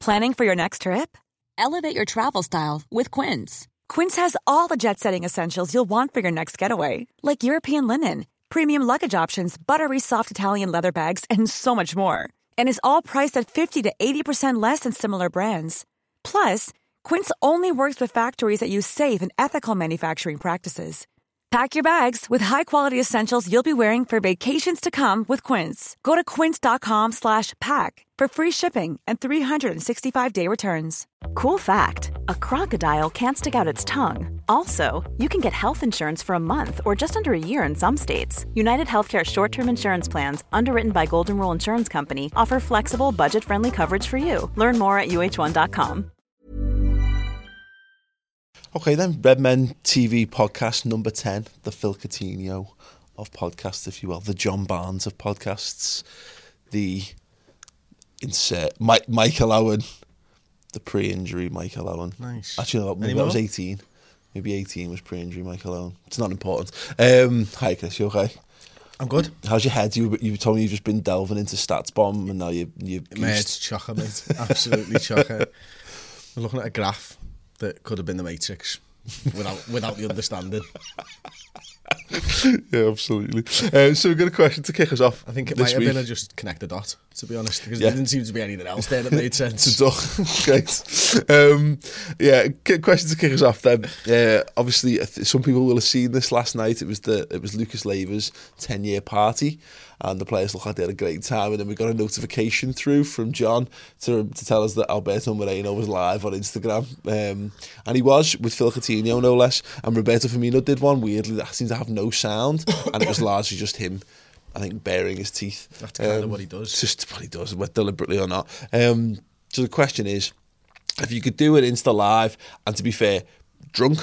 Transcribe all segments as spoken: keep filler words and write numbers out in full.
Planning for your next trip? Elevate your travel style with Quince. Quince has all the jet-setting essentials you'll want for your next getaway, like European linen, premium luggage options, buttery soft Italian leather bags, and so much more. And is all priced at fifty to eighty percent less than similar brands. Plus, Quince only works with factories that use safe and ethical manufacturing practices. Pack your bags with high-quality essentials you'll be wearing for vacations to come with Quince. Go to quince.com slash pack for free shipping and three sixty-five day returns. Cool fact, a crocodile can't stick out its tongue. Also, you can get health insurance for a month or just under a year in some states. United Healthcare short-term insurance plans, underwritten by Golden Rule Insurance Company, offer flexible, budget-friendly coverage for you. Learn more at U H one dot com. Okay then, Redmen T V podcast number ten, the Phil Coutinho of podcasts, if you will, the John Barnes of podcasts, the insert Mike, Michael Owen, the pre-injury Michael Owen. Nice. Actually, no, maybe Any that was more? eighteen. Maybe eighteen was pre-injury Michael Owen. It's not important. Um, hi Chris, you okay? I'm good. How's your head? You you told me you've just been delving into Stats Bomb and now you you. Mate, it's chocker, mate. Absolutely chocker. We're looking at a graph that could have been the Matrix without without the understanding. Yeah, absolutely. Uh, so we've got a question to kick us off. I think it this might have week. been a just connect the dot, to be honest, because Yeah. there didn't seem to be anything else there that made sense. It's a duck. Great. Um, yeah, k- question to kick us off then. Uh, obviously, I th- some people will have seen this last night. It was the it was Lucas Leiva's ten year party, and the players looked like they had a great time. And then we got a notification through from John to to tell us that Alberto Moreno was live on Instagram, um, and he was with Phil Coutinho, no less. And Roberto Firmino did one weirdly that seemed to have no sound, and it was largely just him, I think, baring his teeth. That's kind Um, of what he does. It's just what he does, whether deliberately or not. Um, so the question is, if you could do an Insta Live, and to be fair, drunk,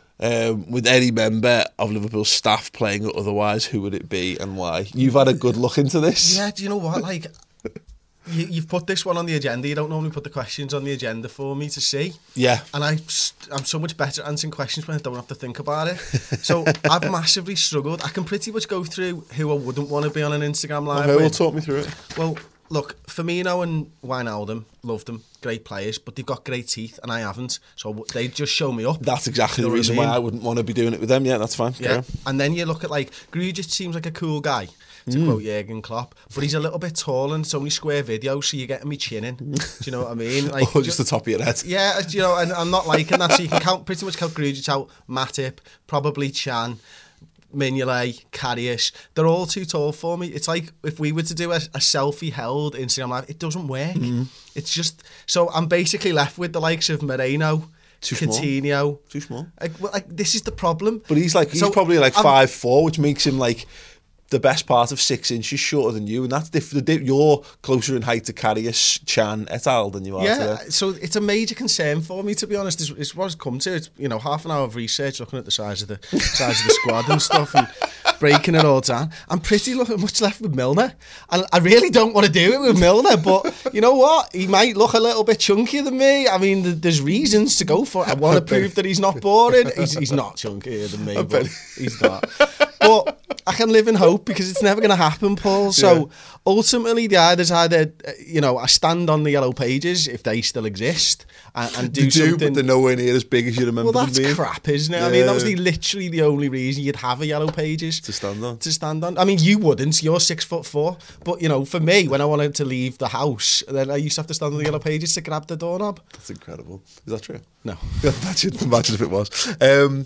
um, with any member of Liverpool's staff playing it otherwise, who would it be and why? You've had a good look into this. Yeah, do you know what? Like, you, you've put this one on the agenda. You don't normally put the questions on the agenda for me to see. Yeah. And I, I'm so much better at answering questions when I don't have to think about it. So I've massively struggled. I can pretty much go through who I wouldn't want to be on an Instagram Live Okay, with. well, talk me through it. Well, look, Firmino and Wijnaldum, loved them, great players, but they've got great teeth and I haven't, so they just show me up. That's exactly You know the what I reason mean? why I wouldn't want to be doing it with them. Yeah, that's fine. Yeah, and then you look at, like, Grujic seems like a cool guy, to Mm. quote Jurgen Klopp, but he's a little bit tall and it's only square video, so you're getting me chinning. Do you know what I mean? Like, Or just the top of your head. Yeah, you know, and I'm not liking that, so you can count pretty much count Grujic out, Matip, probably Chan, Mignolet, Karius, they're all too tall for me. It's like if we were to do a, a selfie held Instagram Live, it doesn't work. Mm. It's just, so I'm basically left with the likes of Moreno, Too small. Coutinho. Too small. Like, well, like, this is the problem. But he's like he's So, probably like I'm- five four, which makes him like the best part of six inches shorter than you, and that's different. You're closer in height to Karius, Chan, et al. Than you are. Yeah, to them. so it's a major concern for me, to be honest. It's, it's what it's come to. It's, you know, half an hour of research, looking at the size of the size of the squad and stuff, and breaking it all down. I'm pretty lo- much left with Milner, and I really don't want to do it with Milner. But you know what? He might look a little bit chunkier than me. I mean, th- there's reasons to go for it. I want to prove that he's not boring. He's, he's not chunkier than me, I but bet. he's not. But I can live in hope because it's never going to happen, Paul. So Yeah. ultimately, the either's either, uh, you know, I stand on the yellow pages if they still exist and, and do They do, something. but they're nowhere near as big as you remember Well, them that's being. crap, isn't it? I mean, that was Yeah. the, literally the only reason you'd have a yellow pages To stand on. To stand on. I mean, you wouldn't. You're six foot four. But you know, for me, when I wanted to leave the house, then I used to have to stand on the yellow pages to grab the doorknob. That's incredible. Is that true? No. imagine, imagine if it was. Um,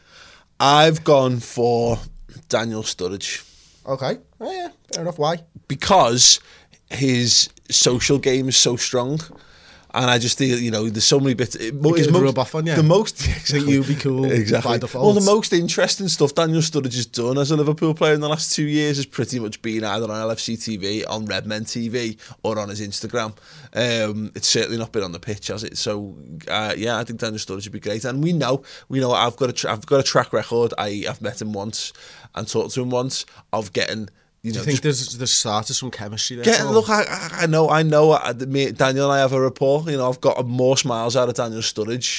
I've gone for Daniel Sturridge Okay. Oh yeah. Fair enough. Why? because his social game is so strong. And I just think, you know, there's so many bits. It, It his could most- rub off on you. The most, Think you'd be cool exactly. by default. Well, the most interesting stuff Daniel Sturridge has done as a Liverpool player in the last two years has pretty much been either on L F C T V, on Redmen T V, or on his Instagram. Um, it's certainly not been on the pitch, has it? So, uh, yeah, I think Daniel Sturridge would be great. And we know, we know, I've got a, tra- I've got a track record. I, I've met him once and talked to him once of getting. You Do know, you think just there's there's started some chemistry there? Get, Paul? look, I, I- I know, I know. I, me, Daniel and I have a rapport. You know, I've got more smiles out of Daniel Sturridge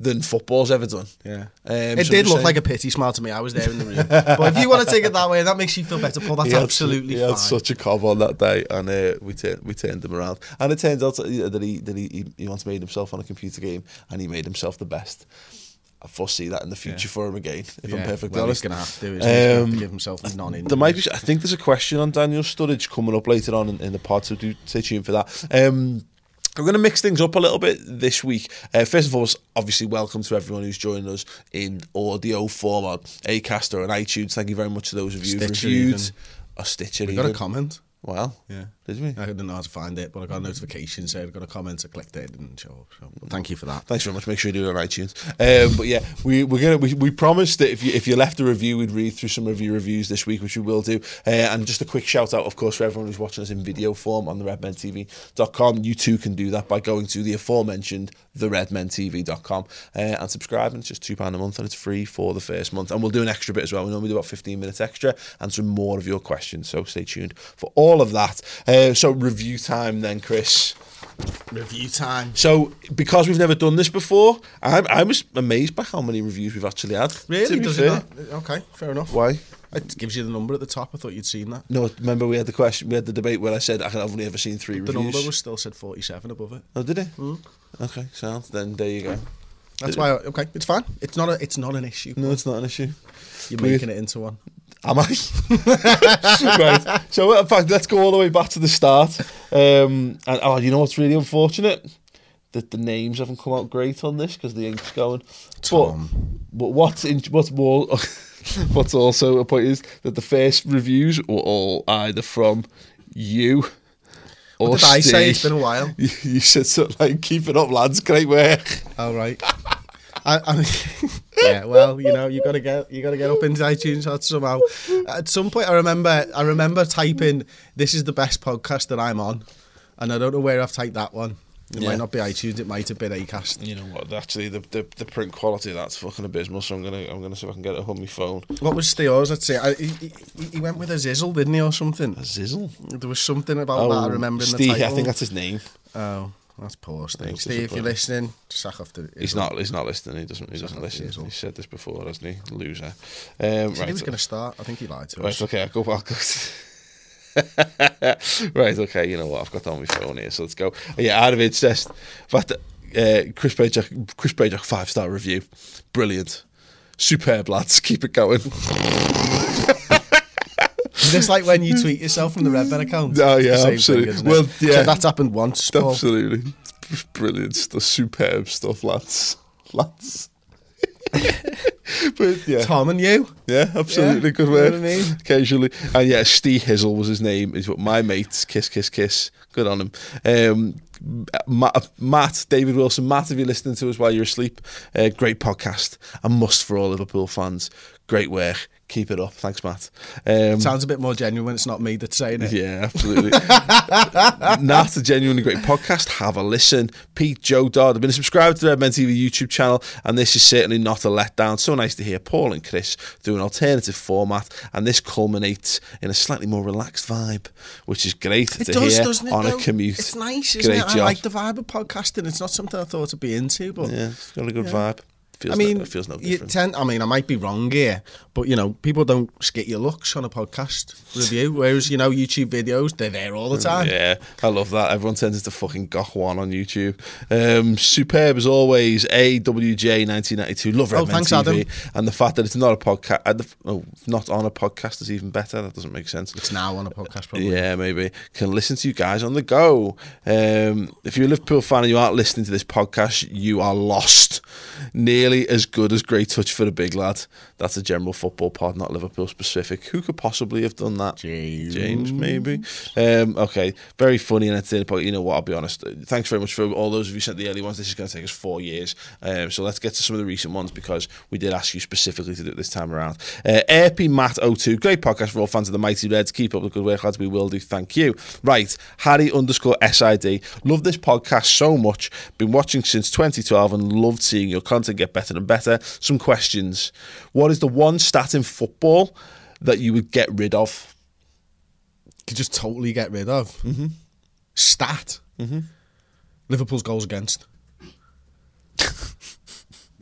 than football's ever done. Yeah, um, it so did look saying, like a pity smile to me. I was there in the room, but if you want to take it that way, that makes you feel better, Paul. That's he had, absolutely he fine. had such a cob on that day, and uh, we turned we turned him around. And it turns out that he that he that he, he once made himself on a computer game, and he made himself the best. I foresee that in the future yeah. for him again, if yeah. I'm perfectly well, honest. He's going to have to. He's um, going to have to give himself non-injuries. There might be. I think there's a question on Daniel Sturridge coming up later on in, in the pod, so do stay tuned for that. Um, We're going to mix things up a little bit this week. Uh, first of all, obviously, welcome to everyone who's joining us in audio form on Acast or on iTunes. Thank you very much to those of you who've reviewed. Even. Or Stitcher We even. got a comment. Wow. Yeah. Did we? I didn't know how to find it, but I got a notification saying I got a comment, I clicked it, it didn't show up. So thank you for that. Thanks very much. Make sure you do it on iTunes. Um, but yeah, we, we're gonna we, we promised that if you if you left a review, we'd read through some of your reviews this week, which we will do. Uh, and just a quick shout out, of course, for everyone who's watching us in video form on the red men t v dot com. You too can do that by going to the aforementioned the red men t v dot com uh, and subscribing. It's just two pounds a month and it's free for the first month. And we'll do an extra bit as well. We normally do about fifteen minutes extra, answering more of your questions. So stay tuned for all of that. Uh, so review time then, Chris. Review time. So because we've never done this before, I, I was amazed by how many reviews we've actually had. Really? Does it not? Okay, fair enough. Why? It gives you the number at the top. I thought you'd seen that. No, remember we had the question, we had the debate where I said I've only ever seen three the reviews. The number was still said forty-seven above it. Oh, did it? Mm. Okay, so then there you go. That's why. I, okay, it's fine. It's not a. It's not an issue. No, it's not an issue. You're making it into one. Am I? Right. So, in fact, let's go all the way back to the start. Um, and oh, you know what's really unfortunate? That the names haven't come out great on this because the ink's going. Tom. But, but what's in, what's more, what's also a point is that the first reviews were all either from you. What did I say? It's been a while. You, you said something like, "Keep it up, lads. Great work." Oh right. I, I mean, yeah. Well, you know, you gotta get you gotta get up into iTunes somehow. At some point, I remember I remember typing, "This is the best podcast that I'm on," and I don't know where I've typed that one. It yeah. might not be iTunes. It might have been Acast. You know what? Actually, the, the the print quality of that's fucking abysmal. So I'm gonna I'm gonna see if I can get it on my phone. What was yours? I'd say I, he, he, he went with a Zizzle, didn't he, or something? A Zizzle. There was something about oh, that. I remember in Steve, the title. I think that's his name. Oh, that's poor Steve. Steve, if you're listening, sack off the. He's not. He's not listening. He doesn't. He sack doesn't listen. He said this before, hasn't he? Loser. Um, right. He was going to start. I think he lied to right, us. Right. Okay. I'll go back. Right, okay, you know what, I've got that on my phone here, so let's go. Yeah, out of it, just but uh, Chris Brajack, Chris Brajack five star review, brilliant, superb lads, keep it going. Is this like when you tweet yourself from the Red Men account? Oh yeah, absolutely. Thing, well, yeah, so that's happened once. Paul. Absolutely, brilliant stuff, superb stuff, lads, lads. But yeah, Tom and you, yeah, absolutely, yeah, good work. You know what I mean? Occasionally, and yeah, Steve Hizzle was his name. Is what my mates, kiss, kiss, kiss. Good on him. Um, Matt, Matt, David Wilson, Matt, if you're listening to us while you're asleep, uh, great podcast, a must for all Liverpool fans. Great work. Keep it up. Thanks, Matt. Um, Sounds a bit more genuine when it's not me that's saying it. Yeah, absolutely. Nat, a genuinely great podcast. Have a listen. Pete, Joe Dodd, I've been a subscriber to the Red Men T V YouTube channel, and this is certainly not a letdown. So nice to hear Paul and Chris do an alternative format, and this culminates in a slightly more relaxed vibe, which is great it to does, hear doesn't it, on though? a commute. It's nice, isn't great it? Job. I like the vibe of podcasting. It's not something I thought I'd be into, but yeah, it's got a good yeah. vibe. Feels I mean, no, it feels no you different. tend, I mean, I might be wrong here, but you know, people don't skit your looks on a podcast review, whereas you know, YouTube videos, they're there all the time. Yeah, I love that. Everyone turns into fucking Goch One on YouTube. Um, superb as always. A W J nineteen ninety-two. Love Red oh, Men thanks, T V, Adam. and the fact that it's not a podcast, oh, not on a podcast is even better. That doesn't make sense. It's now on a podcast, probably. Yeah, maybe. Can listen to you guys on the go. Um, if you're a Liverpool fan and you aren't listening to this podcast, you are lost. Nearly as good as Great Touch for a Big Lad. That's a general football pod, not Liverpool specific. Who could possibly have done that? James. James, maybe. Um, okay, very funny and entertaining podcast. You know what, I'll be honest. Thanks very much for all those of you who sent the early ones. This is going to take us four years. Um, so let's get to some of the recent ones because we did ask you specifically to do it this time around. Uh, A P Matt oh two, great podcast for all fans of the Mighty Reds. Keep up the good work, lads. We will do. Thank you. Right, Harry underscore S I D. Love this podcast so much. Been watching since twenty twelve and loved seeing your content get better and better. Some questions. What is the one stat in football that you would get rid of? Could just totally get rid of. Mm-hmm. Stat. Mm-hmm. Liverpool's goals against.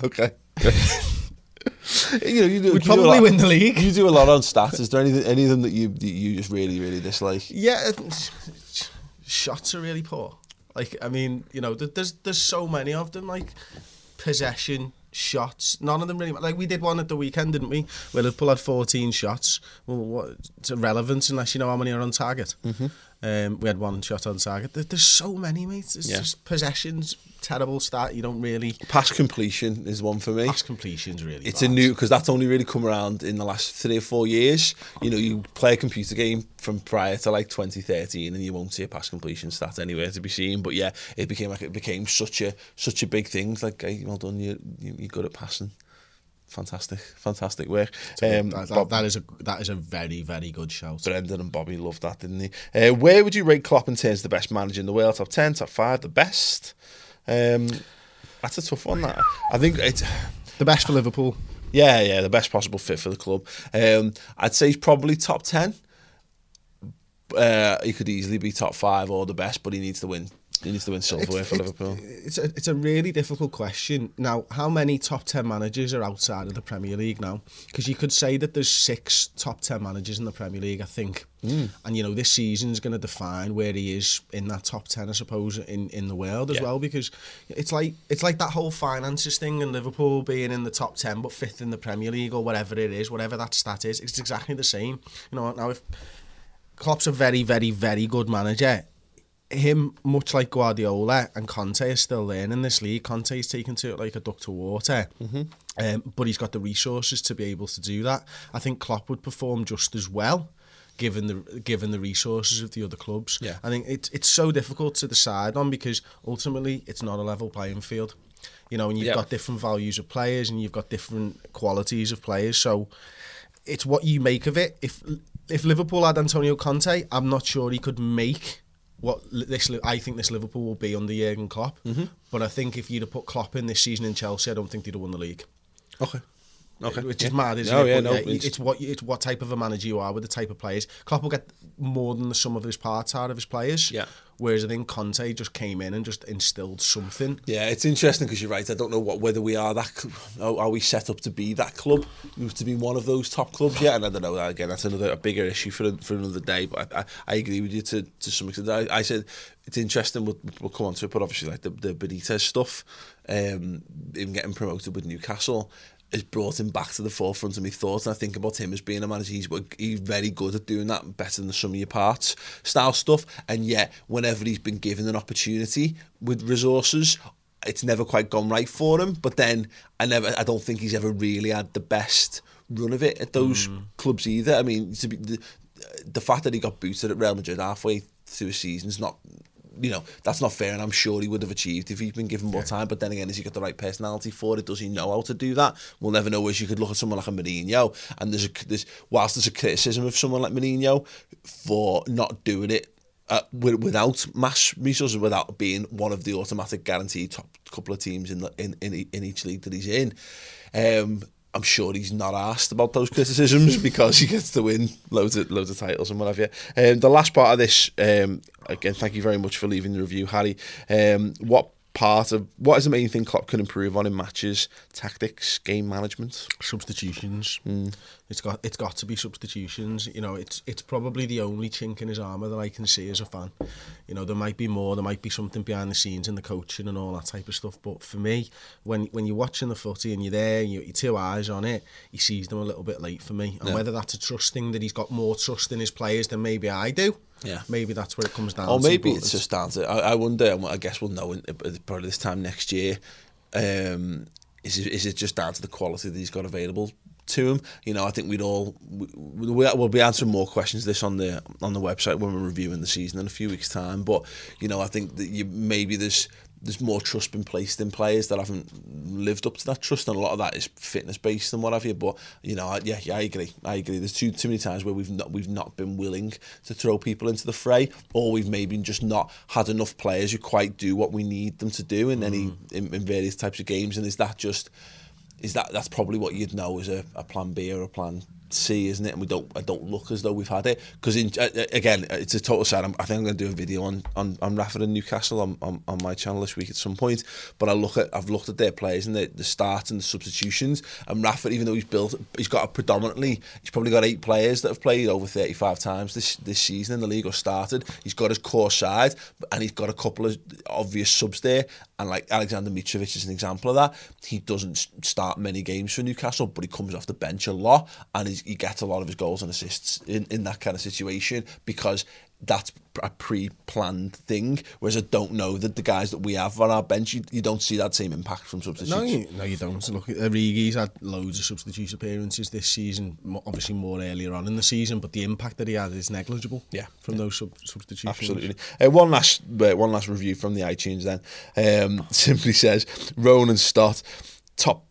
Okay. You know, you do, We'd you do probably a lot, win the league. You do a lot on stats. Is there anything, any of them that you that you just really, really dislike? Yeah, shots are really poor. Like, I mean, you know, there's there's so many of them. Like possession, shots. None of them really. Like we did one at the weekend, didn't we? Where Liverpool had fourteen shots. Well, what? It's irrelevant unless you know how many are on target. Mm-hmm. Um, we had one shot on target. There, there's so many, mate. It's yeah. just possessions. Terrible stat. You don't really. Pass completion is one for me. Pass completion's really. It's bad. a new because that's only really come around in the last three or four years. You know, you play a computer game from prior to like twenty thirteen, and you won't see a pass completion stat anywhere to be seen. But yeah, it became like it became such a such a big thing. It's like, hey, well done, you, you you're good at passing. Fantastic, fantastic work. Um, that, that, Bob, that is a that is a very very good shout. Brendan and Bobby loved that, didn't they? Uh, where would you rate Klopp in terms of the best manager in the world? Top ten, top five, the best? Um, that's a tough one. That I think it's the best for Liverpool. Yeah, yeah, the best possible fit for the club. Um, I'd say he's probably top ten. Uh, he could easily be top five or the best, but he needs to win. He needs to win silverware for Liverpool. It's a, it's a really difficult question. Now, how many top ten managers are outside of the Premier League now? Because you could say that there's six top ten managers in the Premier League, I think. Mm. And, you know, this season's going to define where he is in that top ten, I suppose, in, in the world as yeah. well. Because it's like it's like that whole finances thing and Liverpool being in the top ten but fifth in the Premier League or whatever it is, whatever that stat is. It's exactly the same. You know, now if Klopp's a very, very, very good manager, him, much like Guardiola and Conte, is still learning this league. Conte's taken to it like a duck to water, mm-hmm. um, but he's got the resources to be able to do that. I think Klopp would perform just as well, given the given the resources of the other clubs. Yeah. I think it's it's so difficult to decide on because ultimately it's not a level playing field. You know, and you've yep. got different values of players and you've got different qualities of players. So it's what you make of it. If if Liverpool had Antonio Conte, I'm not sure he could make what this I think this Liverpool will be under Jurgen Klopp. Mm-hmm. But I think if you'd have put Klopp in this season in Chelsea, I don't think they'd have won the league. Okay. Okay. Which yeah. is mad, isn't no, it? Yeah, but no, yeah, it's... it's what it's what type of a manager you are with the type of players. Klopp will get more than the sum of his parts out of his players. Yeah. Whereas I think Conte just came in and just instilled something. Yeah, it's interesting because you're right. I don't know what whether we are that. Are we set up to be that club? To be one of those top clubs yet? And I don't know. Again, that's another a bigger issue for for another day. But I, I, I agree with you to to some extent. I, I said it's interesting. We'll, we'll come on to it, but obviously like the the Benitez stuff, um, him getting promoted with Newcastle, has brought him back to the forefront of my thoughts. And I think about him as being a manager. He's, he's very good at doing that, better than the sum of your parts style stuff. And yet, whenever he's been given an opportunity with resources, it's never quite gone right for him. But then, I never, I don't think he's ever really had the best run of it at those mm. clubs either. I mean, to be, the, the fact that he got booted at Real Madrid halfway through a season is not... You know, that's not fair, and I'm sure he would have achieved if he'd been given more time. But then again, has he got the right personality for it? Does he know how to do that? We'll never know. As you could look at someone like a Mourinho, and there's a there's whilst there's a criticism of someone like Mourinho for not doing it uh, without mass resources, without being one of the automatic guaranteed top couple of teams in the in in, in each league that he's in. Um, I'm sure he's not asked about those criticisms because he gets to win loads of loads of titles and what have you. Um, the last part of this, um, again, thank you very much for leaving the review, Harry. Um, what part of what is the main thing Klopp can improve on in matches, tactics, game management? Substitutions. Mm. It's got it's got to be substitutions. You know, it's it's probably the only chink in his armour that I can see as a fan. You know, there might be more, there might be something behind the scenes in the coaching and all that type of stuff. But for me, when when you're watching the footy and you're there, and you, your two eyes on it, he sees them a little bit late for me. And yeah. whether that's a trust thing, that he's got more trust in his players than maybe I do. Yeah, maybe that's where it comes down. Or to. maybe it's just down to. I, I wonder. I guess we'll know in, probably this time next year. Um, is it, is it just down to the quality that he's got available to him? You know, I think we'd all we, we'll be answering more questions of this on the on the website when we're reviewing the season in a few weeks' time. But you know, I think that you maybe there's. There's more trust been placed in players that haven't lived up to that trust, and a lot of that is fitness based and what have you. But you know, yeah, yeah, I agree. I agree. There's too too many times where we've not we've not been willing to throw people into the fray, or we've maybe just not had enough players who quite do what we need them to do in mm. any in, in various types of games. And is that just is that that's probably what you'd know as a, a plan B or a plan see, isn't it? And we don't, I don't look as though we've had it because again, it's a total side. I'm, I think I'm going to do a video on on, on Rafa and Newcastle on, on on my channel this week at some point. But I look at, I've looked at their players and the the starts and the substitutions. And Rafa, even though he's built, he's got a predominantly, he's probably got eight players that have played over thirty-five times this this season in the league or started. He's got his core side, and he's got a couple of obvious subs there. And like Alexander Mitrovic is an example of that. He doesn't start many games for Newcastle, but he comes off the bench a lot, and he's, he gets a lot of his goals and assists in, in that kind of situation because that's a pre-planned thing. Whereas I don't know that the guys that we have on our bench, you, you don't see that same impact from substitutes. No, you, no, you don't. Look, Origi's had loads of substitute appearances this season, obviously more earlier on in the season, but the impact that he had is negligible. Yeah, from yeah. those sub- substitutions. Absolutely. Uh, one last, uh, one last review from the iTunes then. Um, simply says, Ronan Stott, top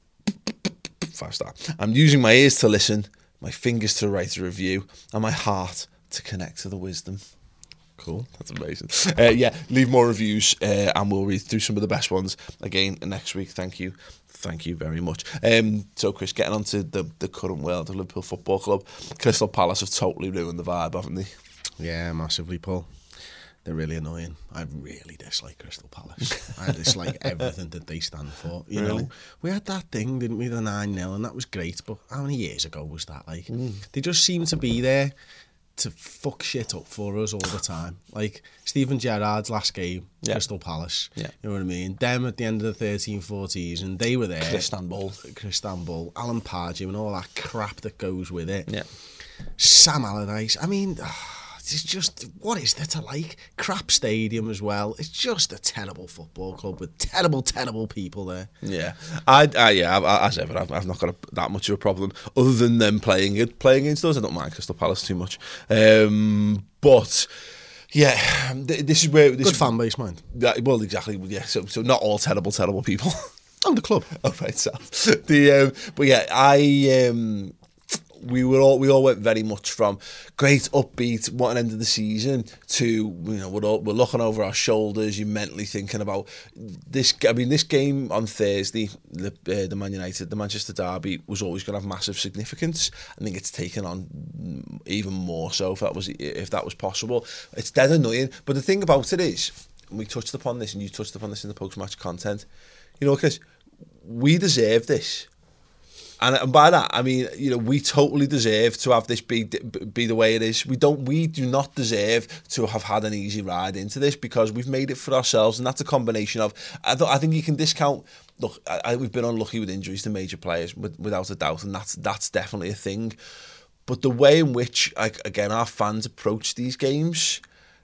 five star. I'm using my ears to listen, my fingers to write a review, and my heart to connect to the wisdom. Cool, that's amazing. Uh, yeah, leave more reviews uh, and we'll read through some of the best ones again next week. Thank you, thank you very much. Um, so, Chris, getting on to the, the current world of Liverpool Football Club, Crystal Palace have totally ruined the vibe, haven't they? Yeah, massively, Paul. They're really annoying. I really dislike Crystal Palace. I dislike everything that they stand for. You really? know, we had that thing, didn't we, the nine nil, and that was great. But how many years ago was that? Like, mm. they just seem to be there to fuck shit up for us all the time. Like Steven Gerrard's last game, yeah. Crystal Palace. Yeah. You know what I mean? Them at the end of the thirteen fourteen, and they were there. Istanbul. Istanbul. Alan Pardew and all that crap that goes with it. Yeah. Sam Allardyce. I mean, it's just, what is there to like? Crap stadium as well. It's just a terrible football club with terrible, terrible people there. Yeah, I, I yeah, I, as ever, I've, I've not got a, that much of a problem other than them playing it, playing against us. I don't mind Crystal Palace too much, um, but yeah, this is where this good fan base, mind. Yeah, well, exactly. Yeah, so so not all terrible, terrible people. On the club. Oh right, so the um, but yeah, I. Um, We were all we all went very much from great upbeat, what an end of the season, to you know we're all, we're looking over our shoulders. You're mentally thinking about this. I mean, this game on Thursday, the uh, the Man United, the Manchester derby, was always going to have massive significance. I think it's taken on even more so if that was if that was possible. It's dead annoying, but the thing about it is, and we touched upon this, and you touched upon this in the post-match content. You know, because we deserve this. And, and by that, I mean, you know, we totally deserve to have this be be the way it is. We don't, we do not deserve to have had an easy ride into this because we've made it for ourselves, and that's a combination of. I, th- I think you can discount. Look, I, I, we've been unlucky with injuries to major players, with, without a doubt, and that's that's definitely a thing. But the way in which, like, again, our fans approach these games.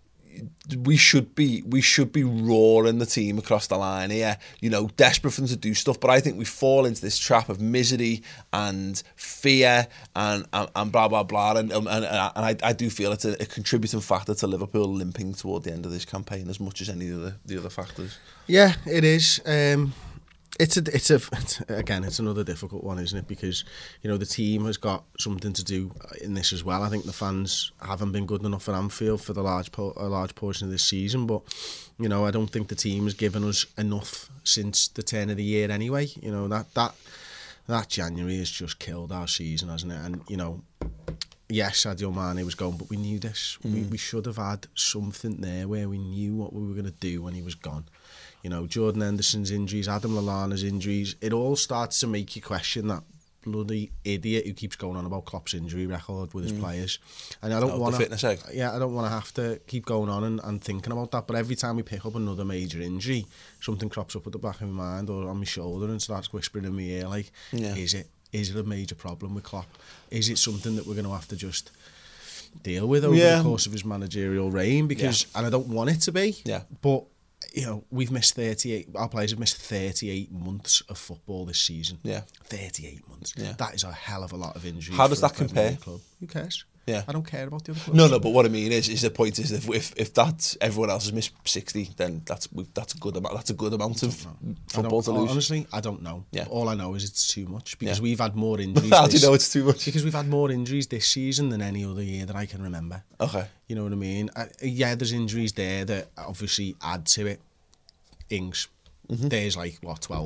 We should be we should be roaring the team across the line here, you know, desperate for them to do stuff. But I think we fall into this trap of misery and fear and and, and blah blah blah. And and, and I, I do feel it's a, a contributing factor to Liverpool limping toward the end of this campaign as much as any of the, the other factors. Yeah, it is. Um, It's a, it's a, it's, again, it's another difficult one, isn't it? Because, you know, the team has got something to do in this as well. I think the fans haven't been good enough at Anfield for the large, po- a large portion of this season, but, you know, I don't think the team has given us enough since the turn of the year anyway. You know, that that that January has just killed our season, hasn't it? And, you know, yes, Sadio Mane was gone, but we knew this. Mm. We, we should have had something there where we knew what we were going to do when he was gone. You know, Jordan Henderson's injuries, Adam Lallana's injuries, it all starts to make you question that bloody idiot who keeps going on about Klopp's injury record with his mm. players. And I don't oh, want to, yeah, I don't want to have to keep going on and, and thinking about that. But every time we pick up another major injury, something crops up at the back of my mind or on my shoulder and starts whispering in my ear, like, yeah. is it is it a major problem with Klopp? Is it something that we're going to have to just deal with over yeah. the course of his managerial reign? Because, yeah. and I don't want it to be, yeah. but you know, we've missed thirty-eight, our players have missed thirty-eight months of football this season. Yeah. thirty-eight months. Yeah. That is a hell of a lot of injuries. How does that compare? Club. Who cares? Yeah. I don't care about the other clubs. No, no, but what I mean is, is the point is if if, if that everyone else has missed sixty, then that's that's a good amount. That's a good amount of football to lose. Honestly, I don't know. Yeah. All I know is it's too much because yeah. we've had more injuries. How do you know it's too much? Because we've had more injuries this season than any other year that I can remember. Okay. You know what I mean? I, yeah, there's injuries there that obviously add to it. Ings, mm-hmm. there's like what twelve.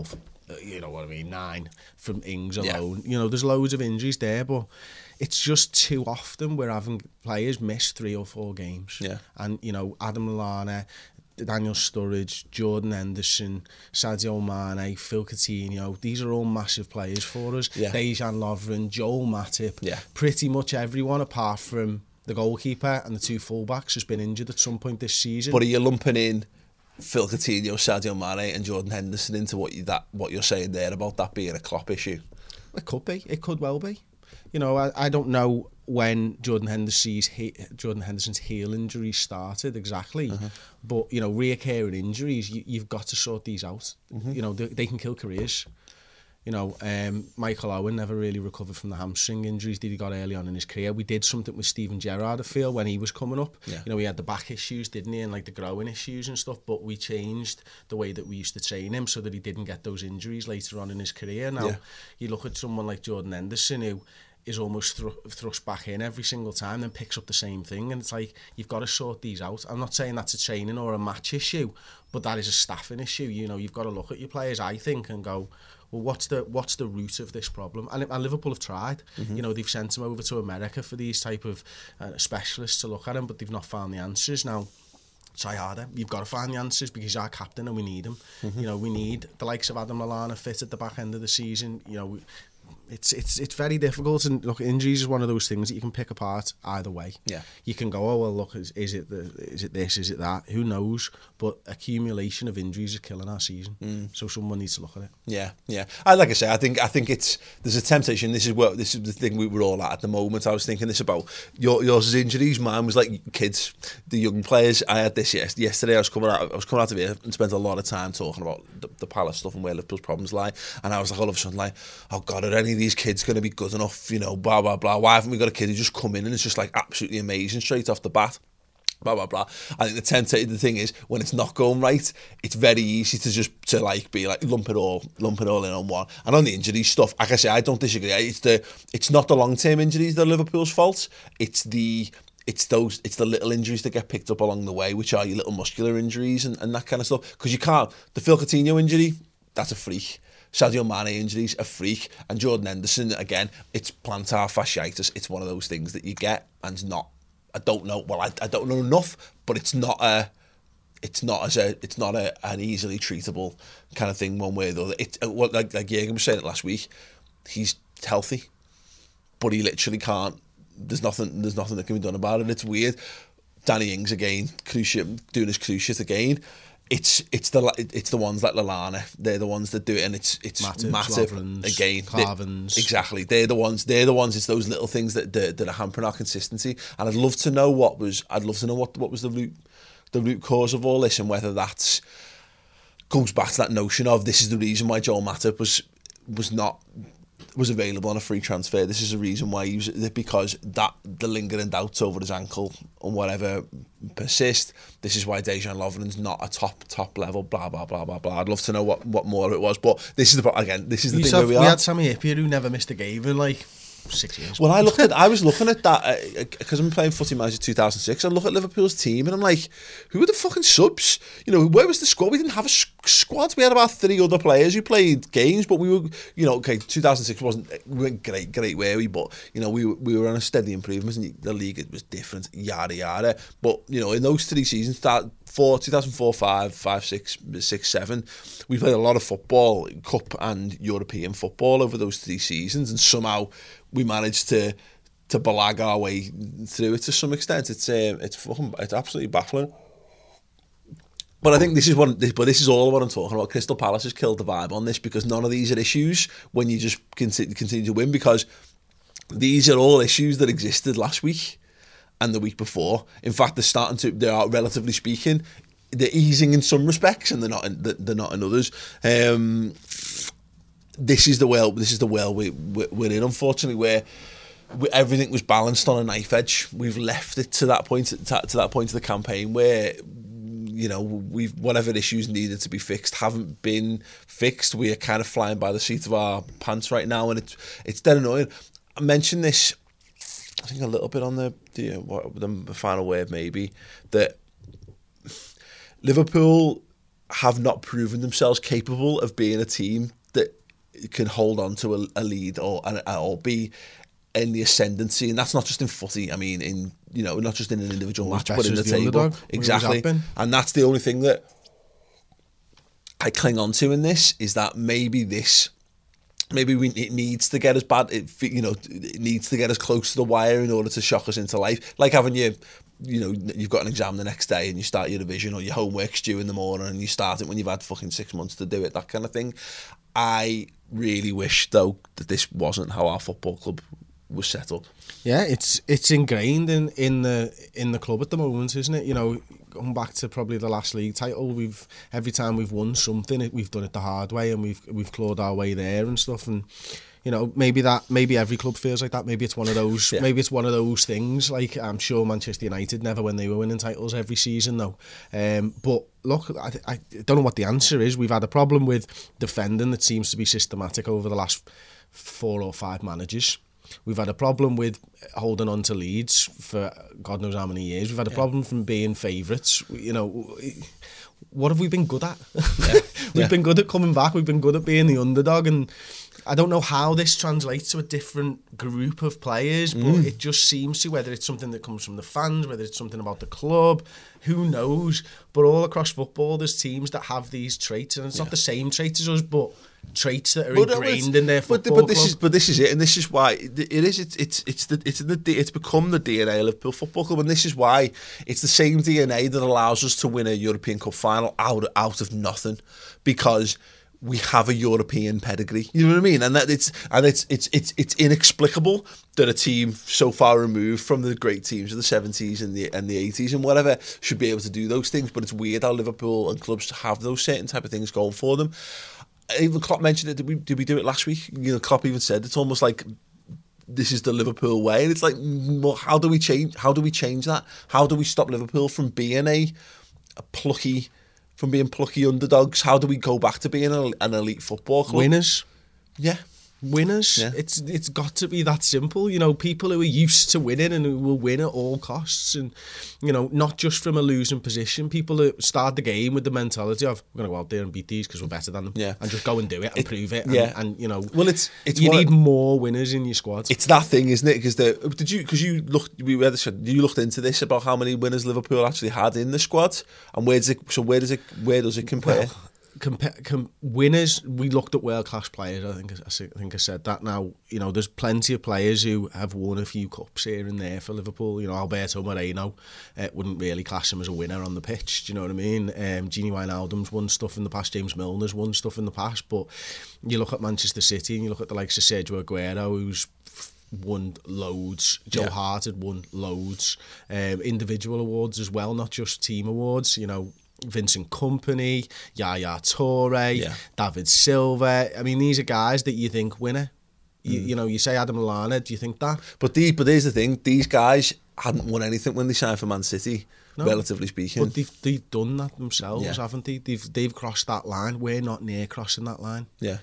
you know what I mean, nine from Ings alone. Yeah. You know, there's loads of injuries there, but it's just too often we're having players miss three or four games. Yeah. And, you know, Adam Lallana, Daniel Sturridge, Jordan Henderson, Sadio Mane, Phil Coutinho, these are all massive players for us. Yeah. Dejan Lovren, Joel Matip, yeah. pretty much everyone apart from the goalkeeper and the two fullbacks has been injured at some point this season. But are you lumping in Phil Coutinho, Sadio Mane and Jordan Henderson into what you that what you're saying there about that being a Klopp issue? It could be. It could well be. You know, I, I don't know when Jordan Henderson's he, Jordan Henderson's heel injury started exactly, uh-huh. but you know, reoccurring injuries, you, you've got to sort these out. Mm-hmm. You know, they, they can kill careers. You know, um, Michael Owen never really recovered from the hamstring injuries that he got early on in his career. We did something with Steven Gerrard, I feel, when he was coming up. Yeah. You know, he had the back issues, didn't he, and like the growing issues and stuff, but we changed the way that we used to train him so that he didn't get those injuries later on in his career. Now, yeah. you look at someone like Jordan Henderson, who is almost thr- thrust back in every single time, then picks up the same thing, and it's like, you've got to sort these out. I'm not saying that's a training or a match issue, but that is a staffing issue. You know, you've got to look at your players, I think, and go, well, what's the what's the root of this problem? And, and Liverpool have tried. Mm-hmm. You know, they've sent him over to America for these type of uh, specialists to look at him, but they've not found the answers. Now, try harder. You've got to find the answers because he's our captain and we need him. Mm-hmm. You know, we need the likes of Adam Lallana fit at the back end of the season. You know, we, it's it's it's very difficult, and look, injuries is one of those things that you can pick apart either way. Yeah, you can go, oh well, look, is, is it the is it this, is it that? Who knows? But accumulation of injuries is killing our season. Mm. So someone needs to look at it. Yeah, yeah. I like I say, I think I think it's there's a temptation. This is what this is the thing we were all at at the moment. I was thinking this about your yours is injuries. Mine was like kids, the young players. I had this yes, yesterday. I was coming out. I was coming out of here and spent a lot of time talking about the, the Palace stuff and where Liverpool's problems lie. And I was like, all of a sudden, like, oh God, are any of these kids going to be good enough? You know, blah blah blah. Why haven't we got a kid who just come in and it's just like absolutely amazing straight off the bat? Blah blah blah. I think the temptation, the thing is, when it's not going right, it's very easy to just to like be like lump it all, lump it all in on one. And on the injury stuff, like I say, I don't disagree. It's the it's not the long term injuries that are Liverpool's fault. It's the it's those it's the little injuries that get picked up along the way, which are your little muscular injuries and, and that kind of stuff. Because you can't the Phil Coutinho injury, that's a freak. Sadio Mane injuries, a freak. And Jordan Henderson, again, it's plantar fasciitis. It's one of those things that you get and it's not. I don't know. Well, I, I don't know enough, but it's not a, it's not as a, it's not a an easily treatable kind of thing one way or the other. It what like like Jürgen was saying it last week. He's healthy, but he literally can't. There's nothing. There's nothing that can be done about it. It's weird. Danny Ings again, cruciate, doing his cruciate again. It's it's the it's the ones like Lallana. They're the ones that do it, and it's it's Matip, Matip Lovrens, again. Carvins. They, exactly, they're the ones. They're the ones. It's those little things that, that that are hampering our consistency. And I'd love to know what was. I'd love to know what what was the root the root cause of all this, and whether that's goes back to that notion of this is the reason why Joel Matip was was not. was available on a free transfer. This is the reason why he was, because that the lingering doubts over his ankle and whatever persist. This is why Dejan Lovren's not a top top level. Blah blah blah blah blah. I'd love to know what, what more of it was, but this is the again. This is the you thing have, where we, we are. had Sammy Hippier who never missed a game in like six years. Well, I looked at. I was looking at that because uh, I'm playing Footy Manager two thousand six. I look at Liverpool's team and I'm like, who are the fucking subs? You know, where was the squad? We didn't have a squad. We had about three other players who played games, but we were, you know, okay, two thousand six wasn't we weren't great, great, were we? But you know, we we were on a steady improvement, and the league was different, yada yada. But you know, in those three seasons, that four, two thousand four, five, five, six, six, seven, we played a lot of football, cup and European football over those three seasons, and somehow we managed to to belag our way through it to some extent. It's um, it's fucking, it's absolutely baffling. But I think this is what, but this is all what I'm talking about. Crystal Palace has killed the vibe on this because none of these are issues when you just continue, continue to win, because these are all issues that existed last week and the week before. In fact, they're starting to, they are, relatively speaking, they're easing in some respects and they're not in, they're not in others. Um, this is the world. This is the world we, we're in, unfortunately, where we, everything was balanced on a knife edge. We've left it to that point, to, to that point of the campaign where, you know, we've whatever issues needed to be fixed haven't been fixed. We are kind of flying by the seat of our pants right now, and it's it's dead annoying. I mentioned this, I think, a little bit on the the, what, the final word, maybe, that Liverpool have not proven themselves capable of being a team that can hold on to a, a lead or or be in the ascendancy, and that's not just in footy. I mean, in you know, not just in an individual match, but in the, the table. Underdog, exactly, and that's the only thing that I cling on to in this is that maybe this, maybe we it needs to get as bad. It, you know, it needs to get as close to the wire in order to shock us into life. Like having your, you know, you've got an exam the next day and you start your revision, or your homework's due in the morning and you start it when you've had fucking six months to do it. That kind of thing. I really wish though that this wasn't how our football club was set up. Yeah, it's it's ingrained in, in the in the club at the moment, isn't it? You know, going back to probably the last league title, we've every time we've won something, we've done it the hard way, and we've we've clawed our way there and stuff. And you know, maybe that maybe every club feels like that. Maybe it's one of those. Yeah. Maybe it's one of those things. Like I'm sure Manchester United never when they were winning titles every season though. Um, but look, I, I don't know what the answer is. We've had a problem with defending that seems to be systematic over the last four or five managers. We've had a problem with holding on to leads for God knows how many years. We've had a yeah. problem from being favourites. You know, what have we been good at? Yeah. We've yeah. been good at coming back. We've been good at being the underdog. And I don't know how this translates to a different group of players, but mm. it just seems to, whether it's something that comes from the fans, whether it's something about the club, who knows? But all across football, there's teams that have these traits, and it's yeah. not the same traits as us, but traits that are but ingrained in their football but, but this club. is but this is it, and this is why it is. It's it's it's the it's the it's become the D N A of Liverpool Football Club, and this is why it's the same D N A that allows us to win a European Cup final out out of nothing, because we have a European pedigree. You know what I mean? And that it's and it's it's it's it's inexplicable that a team so far removed from the great teams of the seventies and the and the eighties and whatever should be able to do those things. But it's weird how Liverpool and clubs have those certain type of things going for them. Even Klopp mentioned it. Did we did we do it last week? You know, Klopp even said it's almost like this is the Liverpool way, and it's like, well, how do we change? How do we change that? How do we stop Liverpool from being a, a plucky, from being plucky underdogs? How do we go back to being a, an elite football club? Winners, yeah. Winners. Yeah. It's it's got to be that simple. You know, people who are used to winning and who will win at all costs, and you know, not just from a losing position. People that start the game with the mentality of we're going to go out there and beat these because we're better than them, yeah, and just go and do it and it, prove it. And, yeah, and you know, well, it's it's you need more winners in your squad. It's that thing, isn't it? Because the did you because you looked we read this, you looked into this about how many winners Liverpool actually had in the squad, and where does it so where does it where does it compare? Well, Compa- com- winners, we looked at world-class players. I think I, I think I said that. Now, you know, there's plenty of players who have won a few cups here and there for Liverpool. You know, Alberto Moreno uh, wouldn't really class him as a winner on the pitch. Do you know what I mean? Um, Gini Wijnaldum's won stuff in the past. James Milner's won stuff in the past. But you look at Manchester City and you look at the likes of Sergio Aguero, who's won loads. Joe yeah. Hart had won loads. Um, individual awards as well, not just team awards. You know, Vincent Kompany, Yaya Toure, yeah. David Silva. I mean, these are guys that you think winner. You, mm. you know, you say Adam Lallana, do you think that? But these, but here's the thing: these guys hadn't won anything when they signed for Man City, no. relatively speaking. But they've they've done that themselves, yeah. haven't they? They've they've crossed that line. We're not near crossing that line. Yeah.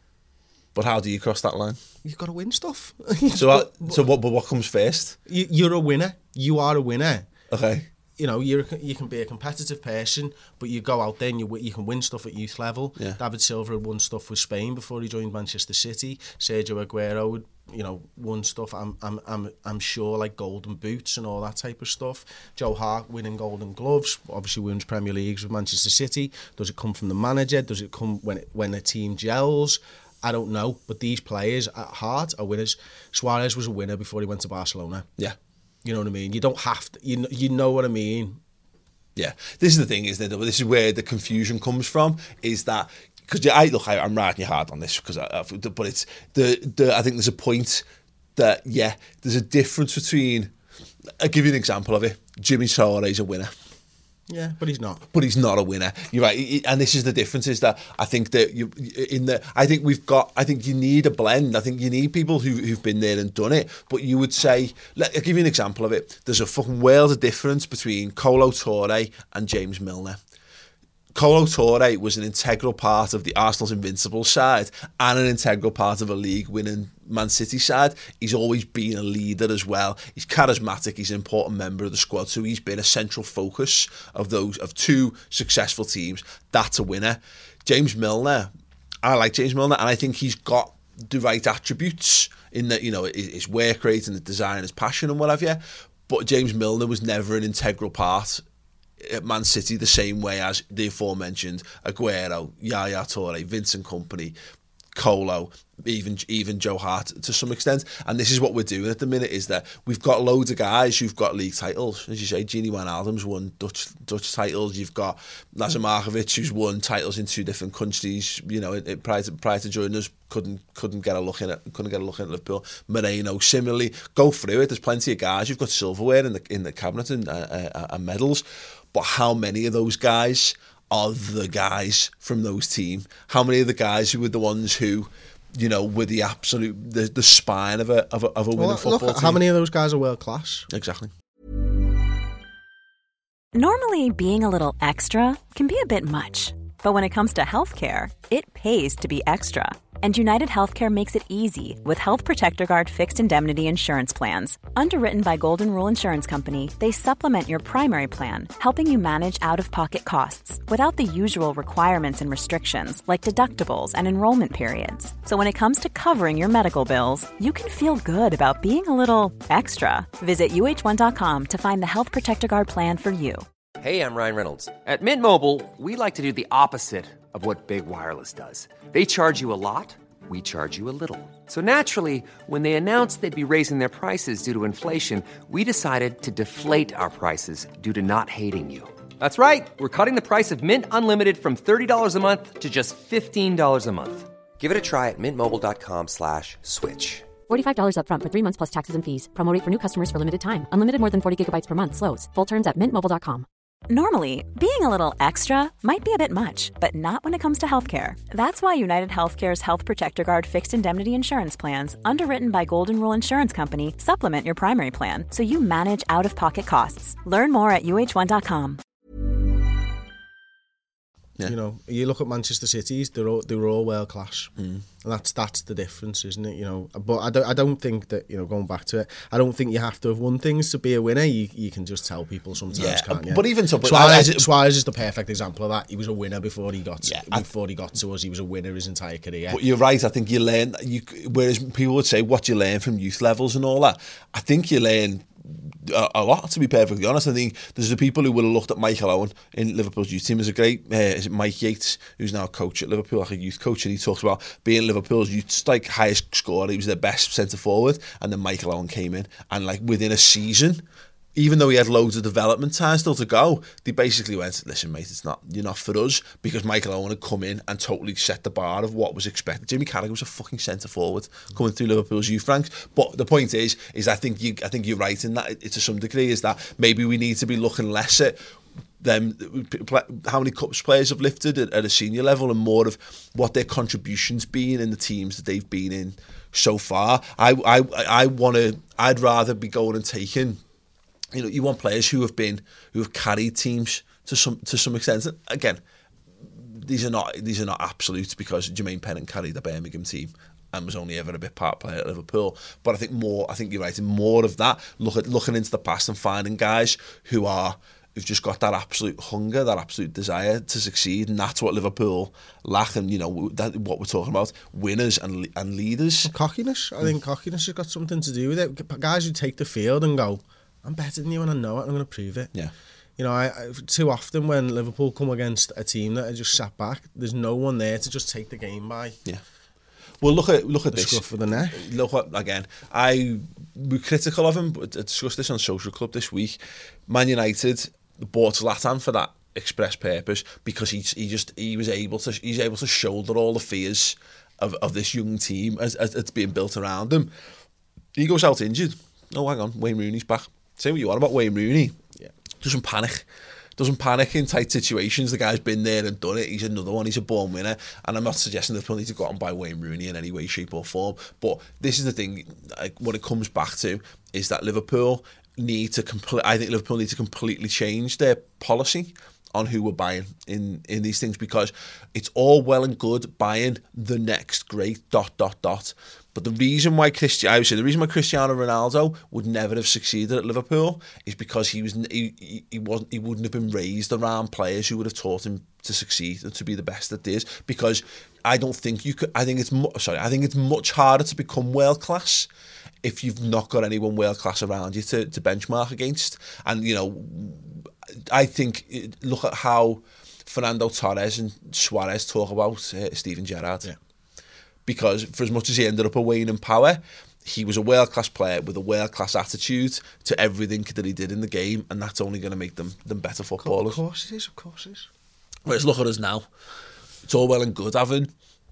But how do you cross that line? You've got to win stuff. so, but, I, so what? But what comes first? You, you're a winner. You are a winner. Okay. You know, you you can be a competitive person, but you go out there and you you can win stuff at youth level. Yeah. David Silva had won stuff with Spain before he joined Manchester City. Sergio Aguero would, you know, won stuff. I'm I'm I'm I'm sure, like golden boots and all that type of stuff. Joe Hart winning golden gloves. Obviously wins Premier Leagues with Manchester City. Does it come from the manager? Does it come when it, when a team gels? I don't know. But these players at heart are winners. Suarez was a winner before he went to Barcelona. Yeah. You know what I mean? You don't have to, you know, you know what I mean? Yeah. This is the thing, isn't it? This is where the confusion comes from, is that, because I look, I, I'm riding you hard on this, because I, I, but it's, the, the I think there's a point that, yeah, there's a difference between, I'll give you an example of it. Jimmy Traoré is a winner. Yeah, but he's not. But he's not a winner. You're right, and this is the difference. Is that I think that you in the. I think we've got. I think you need a blend. I think you need people who who've been there and done it. But you would say, let, I'll give you an example of it. There's a fucking world of difference between Kolo Touré and James Milner. Kolo Touré was an integral part of the Arsenal's invincible side and an integral part of a league-winning Man City side. He's always been a leader as well. He's charismatic. He's an important member of the squad, so he's been a central focus of those of two successful teams. That's a winner. James Milner, I like James Milner, and I think he's got the right attributes in that, you know, his work rate and the design, his passion and whatever. But James Milner was never an integral part at Man City the same way as the aforementioned Aguero, Yaya Toure, Vincent Kompany, Colo, even even Joe Hart to some extent. And this is what we're doing at the minute, is that we've got loads of guys who've got league titles. As you say, Gini Wijnaldum's won Dutch Dutch titles. You've got Lazar Markovic, who's won titles in two different countries. You know, it, it, prior to prior to joining us, couldn't couldn't get a look in it. Couldn't get a look in at Liverpool. Moreno, similarly, go through it. There's plenty of guys who've got silverware in the in the cabinet and, uh, uh, and medals. But how many of those guys are the guys from those teams? How many of the guys who were the ones who, you know, were the absolute the, the spine of a of a, of a winning well, football look, team? How many of those guys are world class? Exactly. Normally, being a little extra can be a bit much, but when it comes to healthcare, it pays to be extra. And United Healthcare makes it easy with Health Protector Guard fixed indemnity insurance plans. Underwritten by Golden Rule Insurance Company, they supplement your primary plan, helping you manage out-of-pocket costs without the usual requirements and restrictions like deductibles and enrollment periods. So when it comes to covering your medical bills, you can feel good about being a little extra. Visit U H one dot com to find the Health Protector Guard plan for you. Hey, I'm Ryan Reynolds. At Mint Mobile, we like to do the opposite of what Big Wireless does. They charge you a lot, we charge you a little. So naturally, when they announced they'd be raising their prices due to inflation, we decided to deflate our prices due to not hating you. That's right. We're cutting the price of Mint Unlimited from thirty dollars a month to just fifteen dollars a month. Give it a try at mintmobile.com slash switch. forty-five dollars up front for three months plus taxes and fees. Promo rate for new customers for limited time. Unlimited more than forty gigabytes per month slows. Full terms at mint mobile dot com. Normally, being a little extra might be a bit much, but not when it comes to healthcare. That's why United Healthcare's Health Protector Guard fixed indemnity insurance plans, underwritten by Golden Rule Insurance Company, supplement your primary plan so you manage out-of-pocket costs. Learn more at U H one dot com. Yeah. You know, you look at Manchester City's; they're all they're all world class, mm. and that's that's the difference, isn't it? You know, but I don't I don't think that, you know, going back to it, I don't think you have to have won things to be a winner. You you can just tell people sometimes, yeah, can't you? But even so, but Suarez, I, I, Suarez is the perfect example of that. He was a winner before he got to, yeah, before he got to us. He was a winner his entire career. But you're right. I think you learn. You whereas people would say, "What you learn from youth levels and all that." I think you learn a, a lot, to be perfectly honest. I think there's the people who would have looked at Michael Owen in Liverpool's youth team as a great, uh, is it Mike Yates, who's now a coach at Liverpool, like a youth coach, and he talks about being Liverpool's youth like highest scorer. He was their best centre forward, and then Michael Owen came in, and like within a season, even though he had loads of development time still to go, they basically went, listen, mate, it's not, you're not for us, because Michael Owen had come in and totally set the bar of what was expected. Jamie Carragher was a fucking centre forward coming through Liverpool's youth ranks. But the point is, is I think you, I think you're right in that, it, to some degree, is that maybe we need to be looking less at them, how many cups players have lifted at, at a senior level, and more of what their contributions been in the teams that they've been in so far. I, I, I want to, I'd rather be going and taking. You know, you want players who have been, who have carried teams to some to some extent. Again, these are not these are not absolutes, because Jermaine Pennant carried the Birmingham team and was only ever a bit part player at Liverpool. But I think more, I think you're right, more of that. Look at looking into the past and finding guys who are who've just got that absolute hunger, that absolute desire to succeed, and that's what Liverpool lack. And you know, that what we're talking about, winners and and leaders. Cockiness. I think cockiness has got something to do with it. Guys who take the field and go, I'm better than you and I know it, I'm going to prove it. Yeah. You know, I, I, too often when Liverpool come against a team that are just sat back, there's no one there to just take the game by. Yeah. Well, look at look at the this. Scruff of the neck. Look at, again, I was critical of him, but I discussed this on Social Club this week. Man United bought Zlatan for that express purpose, because he he just he was able to he's able to shoulder all the fears of, of this young team as, as it's being built around him. He goes out injured. Oh, hang on, Wayne Rooney's back. Say what you want about Wayne Rooney. Yeah. Doesn't panic. Doesn't panic in tight situations. The guy's been there and done it. He's another one. He's a born winner. And I'm not suggesting that people need to go out and buy Wayne Rooney in any way, shape or form. But this is the thing, like, what it comes back to is that Liverpool need to complete. I think Liverpool need to completely change their policy on who we're buying in, in these things, because it's all well and good buying the next great dot, dot, dot. But the reason why Cristiano, I would say the reason why Cristiano Ronaldo would never have succeeded at Liverpool is because he was he, he, he wasn't he wouldn't have been raised around players who would have taught him to succeed and to be the best at this. Because I don't think you could. I think it's mu- sorry. I think it's much harder to become world class if you've not got anyone world class around you to, to benchmark against. And you know, I think look at how Fernando Torres and Suarez talk about uh, Steven Gerrard. Yeah. Because for as much as he ended up a wane in power, he was a world-class player with a world-class attitude to everything that he did in the game, and that's only going to make them, them better footballers. Of course it is, of course it is. Whereas look at us now. It's all well and good having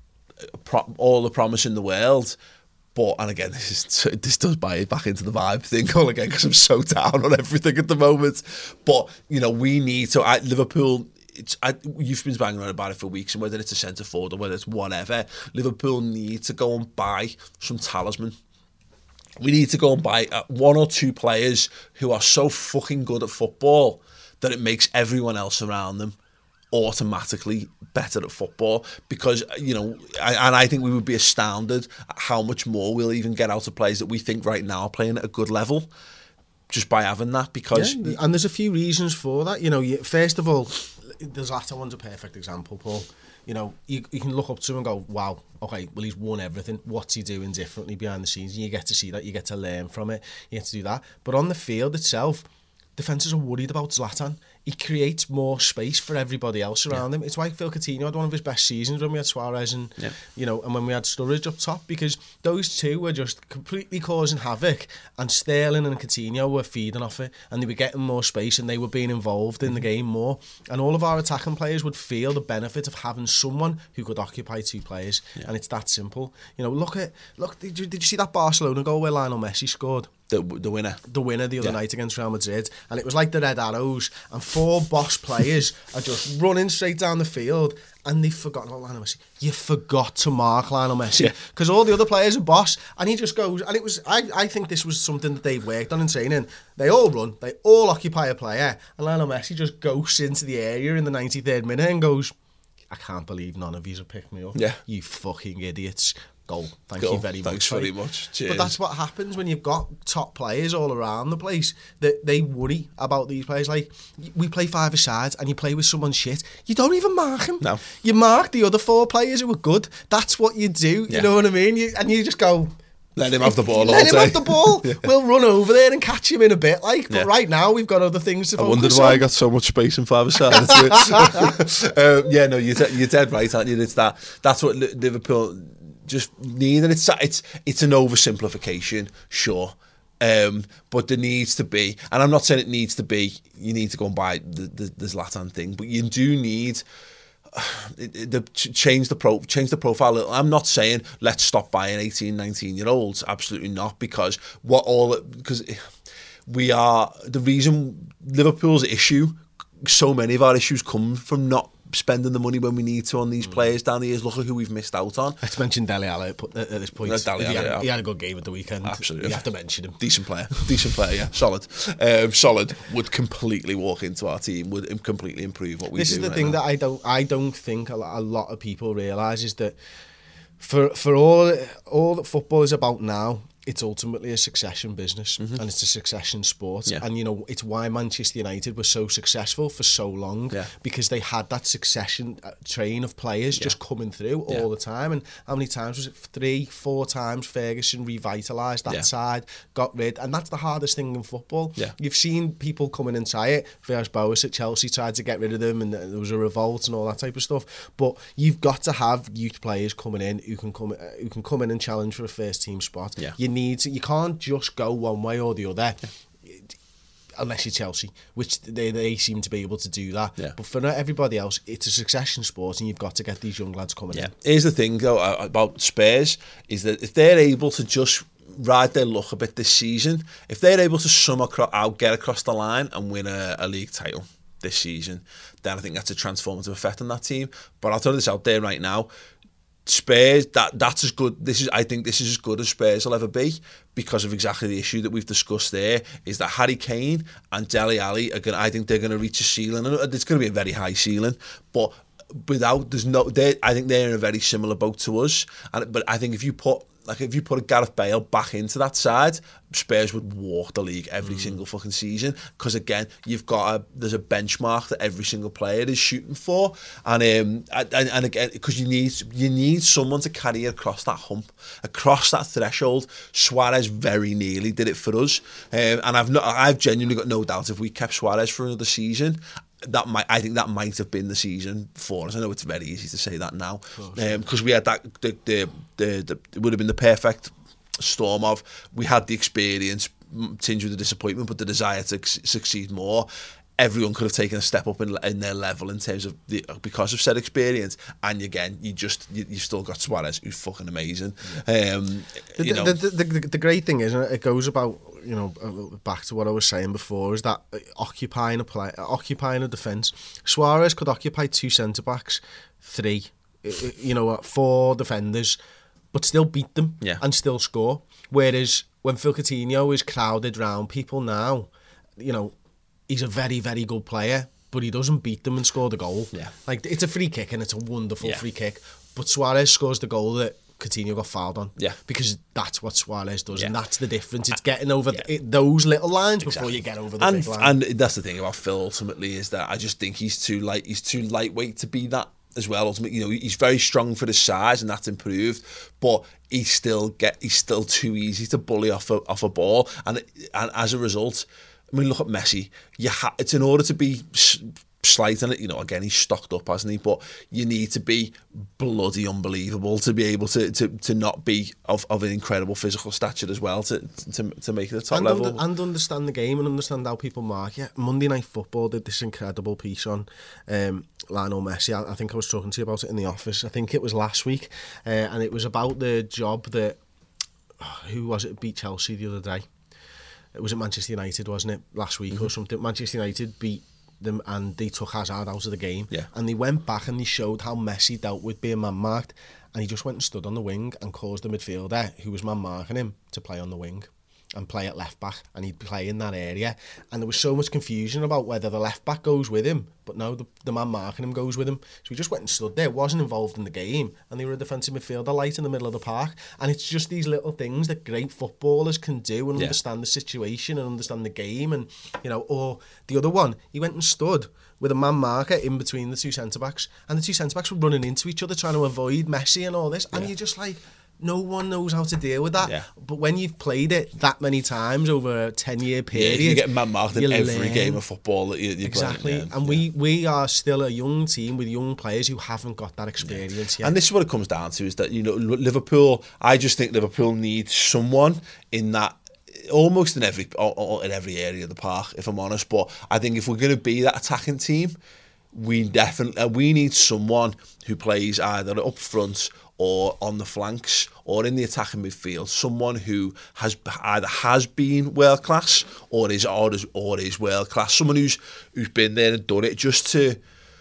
pro- all the promise in the world, but, and again, this is this does buy it back into the vibe thing all again, because I'm so down on everything at the moment. But, you know, we need to, at Liverpool... It's, I, you've been banging on about it for weeks, and whether it's a centre forward or whether it's whatever, Liverpool need to go and buy some talisman. We need to go and buy uh, one or two players who are so fucking good at football that it makes everyone else around them automatically better at football. Because, you know, I, and I think we would be astounded at how much more we'll even get out of players that we think right now are playing at a good level just by having that. Because yeah, and there's a few reasons for that. You know, you, first of all, the Zlatan one's a perfect example, Paul. You know, you, you can look up to him and go, wow, okay, well, he's won everything. What's he doing differently behind the scenes? And you get to see that, you get to learn from it, you get to do that. But on the field itself, defenders are worried about Zlatan. He creates more space for everybody else around yeah. him. It's why Phil Coutinho had one of his best seasons when we had Suarez and yeah. you know, and when we had Sturridge up top, because those two were just completely causing havoc, and Sterling and Coutinho were feeding off it, and they were getting more space, and they were being involved in mm-hmm. the game more. And all of our attacking players would feel the benefit of having someone who could occupy two players, yeah. and it's that simple. You know, look at look. Did you, did you see that Barcelona goal where Lionel Messi scored? The, the winner. The winner the other yeah. night against Real Madrid. And it was like the Red Arrows, and four boss players are just running straight down the field, and they've forgotten about Lionel Messi. You forgot to mark Lionel Messi. Because yeah. all the other players are boss, and he just goes, and it was, I, I think this was something that they've worked on in training. They all run, they all occupy a player, and Lionel Messi just ghosts into the area in the ninety-third minute and goes, I can't believe none of you have picked me up. Yeah. You fucking idiots. Goal. Thank Goal. you very Thanks much. Thanks very much. Cheers. But that's what happens when you've got top players all around the place. That they worry about these players. Like, we play five-a-side and you play with someone shit, you don't even mark him. No. You mark the other four players who are good. That's what you do. Yeah. You know what I mean? You, and you just go, let him have the ball all Let him day. have the ball. yeah. We'll run over there and catch him in a bit. Like, but yeah. right now we've got other things to I focus wondered why on. I got so much space in five-a-side. um, yeah, no, you're, you're dead right, aren't you? It's that. That's what Liverpool just need, and it's it's it's an oversimplification, sure, um, but there needs to be, and I'm not saying it needs to be, you need to go and buy the the, the Zlatan thing, but you do need uh, the change the pro change the profile a little. I'm not saying let's stop buying eighteen, nineteen year olds, absolutely not, because what all because we are the reason Liverpool's issue, so many of our issues come from not spending the money when we need to on these mm. players down the years. Look at who we've missed out on. Let's mention Dele Alli at, at this point. No, Dele Alli, he, had, yeah. he had a good game at the weekend. Absolutely. You have to mention him. Decent player. Decent player, yeah. Solid. Um, solid. Would completely walk into our team. Would completely improve what we this do. This is the right thing now. that I don't I don't think a lot, a lot of people realise is that for for all all that football is about now, it's ultimately a succession business, mm-hmm. and it's a succession sport. Yeah. And, you know, it's why Manchester United was so successful for so long, yeah. because they had that succession train of players yeah. just coming through yeah. all the time. And how many times was it? Three, four times Ferguson revitalised that yeah. side, got rid. And that's the hardest thing in football. Yeah. You've seen people come in and try it. Villas-Boas at Chelsea tried to get rid of them, and there was a revolt and all that type of stuff. But you've got to have youth players coming in who can come, who can come in and challenge for a first team spot. Yeah. You need to, you can't just go one way or the other, yeah. unless you're Chelsea, which they they seem to be able to do that. Yeah. But for everybody else, it's a succession sport, and you've got to get these young lads coming yeah. in. Here's the thing, though, about Spurs, is that if they're able to just ride their luck a bit this season, if they're able to somehow get across the line and win a, a league title this season, then I think that's a transformative effect on that team. But I'll throw this out there right now. Spurs, that that's as good. This is, I think, this is as good as Spurs will ever be, because of exactly the issue that we've discussed. There is that Harry Kane and Dele Alli are going. I think they're going to reach a ceiling, and it's going to be a very high ceiling. But without, there's no. They, I think they're in a very similar boat to us. And but I think if you put like if you put a Gareth Bale back into that side, Spurs would walk the league every mm. single fucking season, because again, you've got a there's a benchmark that every single player is shooting for, and um and, and again, because you need you need someone to carry you across that hump, across that threshold. Suarez very nearly did it for us, um, and I've not I've genuinely got no doubt if we kept Suarez for another season, that might I think that might have been the season for us. I know it's very easy to say that now, because um, we had that the the, the the it would have been the perfect storm of, we had the experience tinged with the disappointment, but the desire to succeed more. Everyone could have taken a step up in, in their level in terms of the because of said experience, and again, you just you, you've still got Suarez, who's fucking amazing. Yeah. Um, the, you know. the, the, the, the great thing is, it goes about, you know, back to what I was saying before, is that occupying a play, occupying a defence. Suarez could occupy two centre backs, three, you know, four defenders, but still beat them yeah. and still score. Whereas when Phil Coutinho is crowded round people now, you know, he's a very, very good player, but he doesn't beat them and score the goal. Yeah. Like, it's a free kick, and it's a wonderful yeah. free kick, but Suarez scores the goal that Coutinho got fouled on. Yeah. Because that's what Suarez does, yeah. and that's the difference. It's uh, getting over yeah. th- those little lines exactly. before you get over the and, big line. And that's the thing about Phil, ultimately, is that I just think he's too light. He's too lightweight to be that as well. Ultimately, you know, he's very strong for his size, and that's improved, but he still get he's still too easy to bully off a off a ball, and and as a result, I mean, look at Messi. You ha- it's in order to be slight, and you know, again, he's stocked up, hasn't he? But you need to be bloody unbelievable to be able to to, to not be of, of an incredible physical stature as well to to, to make it the top and level. Under, and understand the game and understand how people mark it. Monday Night Football did this incredible piece on um, Lionel Messi. I, I think I was talking to you about it in the office. I think it was last week, uh, and it was about the job that, oh, who was it, beat Chelsea the other day? It was at Manchester United, wasn't it, last week mm-hmm. or something? Manchester United beat them and they took Hazard out of the game. Yeah. And they went back and they showed how Messi dealt with being man-marked, and he just went and stood on the wing and caused the midfielder, who was man-marking him, to play on the wing and play at left-back, and he'd play in that area. And there was so much confusion about whether the left-back goes with him, but no, the, the man marking him goes with him. So he just went and stood there, wasn't involved in the game, and they were a defensive midfielder light in the middle of the park. And it's just these little things that great footballers can do and yeah. understand the situation and understand the game. And, you know, or the other one, he went and stood with a man marker in between the two centre-backs, and the two centre-backs were running into each other trying to avoid Messi and all this, and yeah. you're just like, no one knows how to deal with that. Yeah. But when you've played it that many times over a ten-year period, yeah, you get man-marked in every learn. game of football that you, you exactly. play. Yeah. And yeah. we we are still a young team with young players who haven't got that experience yeah. yet. And this is what it comes down to, is that, you know, Liverpool, I just think Liverpool needs someone in that, almost in every in every area of the park, if I'm honest. But I think if we're going to be that attacking team, we definitely we need someone who plays either up front or on the flanks or in the attacking midfield, someone who has either has been world class or is or is, or is world class, someone who's who's been there and done it, just to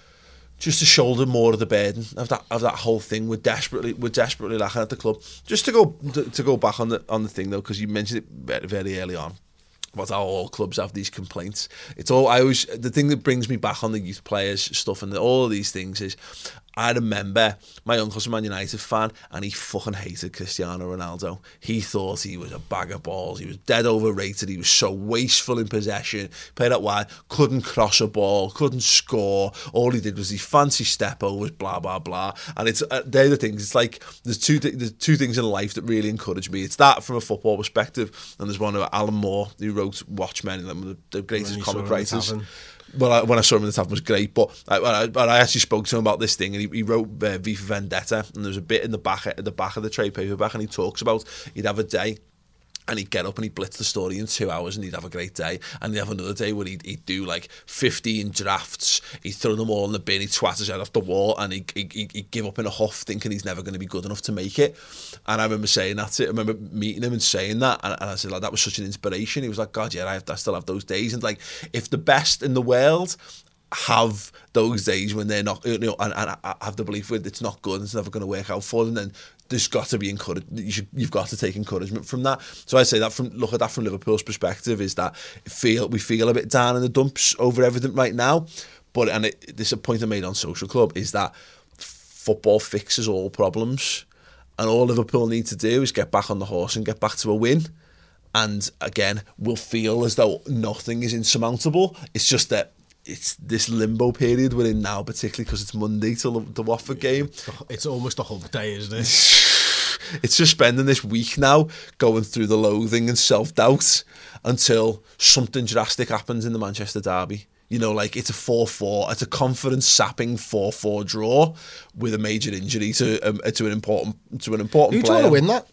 just to shoulder more of the burden of that of that whole thing. We're desperately we're desperately lacking at the club. Just to go to, to go back on the on the thing though, because you mentioned it very, very early on, about how all clubs have these complaints. It's all I always the thing that brings me back on the youth players stuff and the, all of these things is, I remember my uncle's a Man United fan, and he fucking hated Cristiano Ronaldo. He thought he was a bag of balls. He was dead overrated. He was so wasteful in possession. Played out wide, couldn't cross a ball, couldn't score. All he did was these fancy step overs, blah blah blah. And it's uh, they're the things. It's like there's two th- there's two things in life that really encourage me. It's that from a football perspective, and there's one of Alan Moore who wrote Watchmen, one of the, the greatest comic writers. Well, I, when I saw him in the tavern, was great, but I, I, but I actually spoke to him about this thing, and he, he wrote uh, V for Vendetta, and there's a bit in the back at the back of the trade paperback, and he talks about he'd have a day, and he'd get up and he'd blitz the story in two hours, and he'd have a great day, and he'd have another day where he'd, he'd do like fifteen drafts, he'd throw them all in the bin, he'd twat his head off the wall, and he'd, he'd, he'd give up in a huff, thinking he's never going to be good enough to make it. And I remember saying that to, I remember meeting him and saying that, and, and I said, like, that was such an inspiration. He was like, God, yeah, I, have, I still have those days. And like, if the best in the world have those days when they're not, you know, and, and have the belief that it's not good and it's never going to work out for them, then there's got to be encourage. You should, you've got to take encouragement from that. So I say that from look at that from Liverpool's perspective, is that feel we feel a bit down in the dumps over everything right now. But and it, this is a point I made on Social Club, is that football fixes all problems. And all Liverpool need to do is get back on the horse and get back to a win. And again, we'll feel as though nothing is insurmountable. It's just that it's this limbo period we're in now, particularly because it's Monday till the, the Watford game. It's almost a hump day, isn't it? It's just spending this week now going through the loathing and self-doubt until something drastic happens in the Manchester derby. You know, like it's a four four, it's a confidence-sapping four four draw with a major injury to um, to an important to an important Who player. do you want to win that?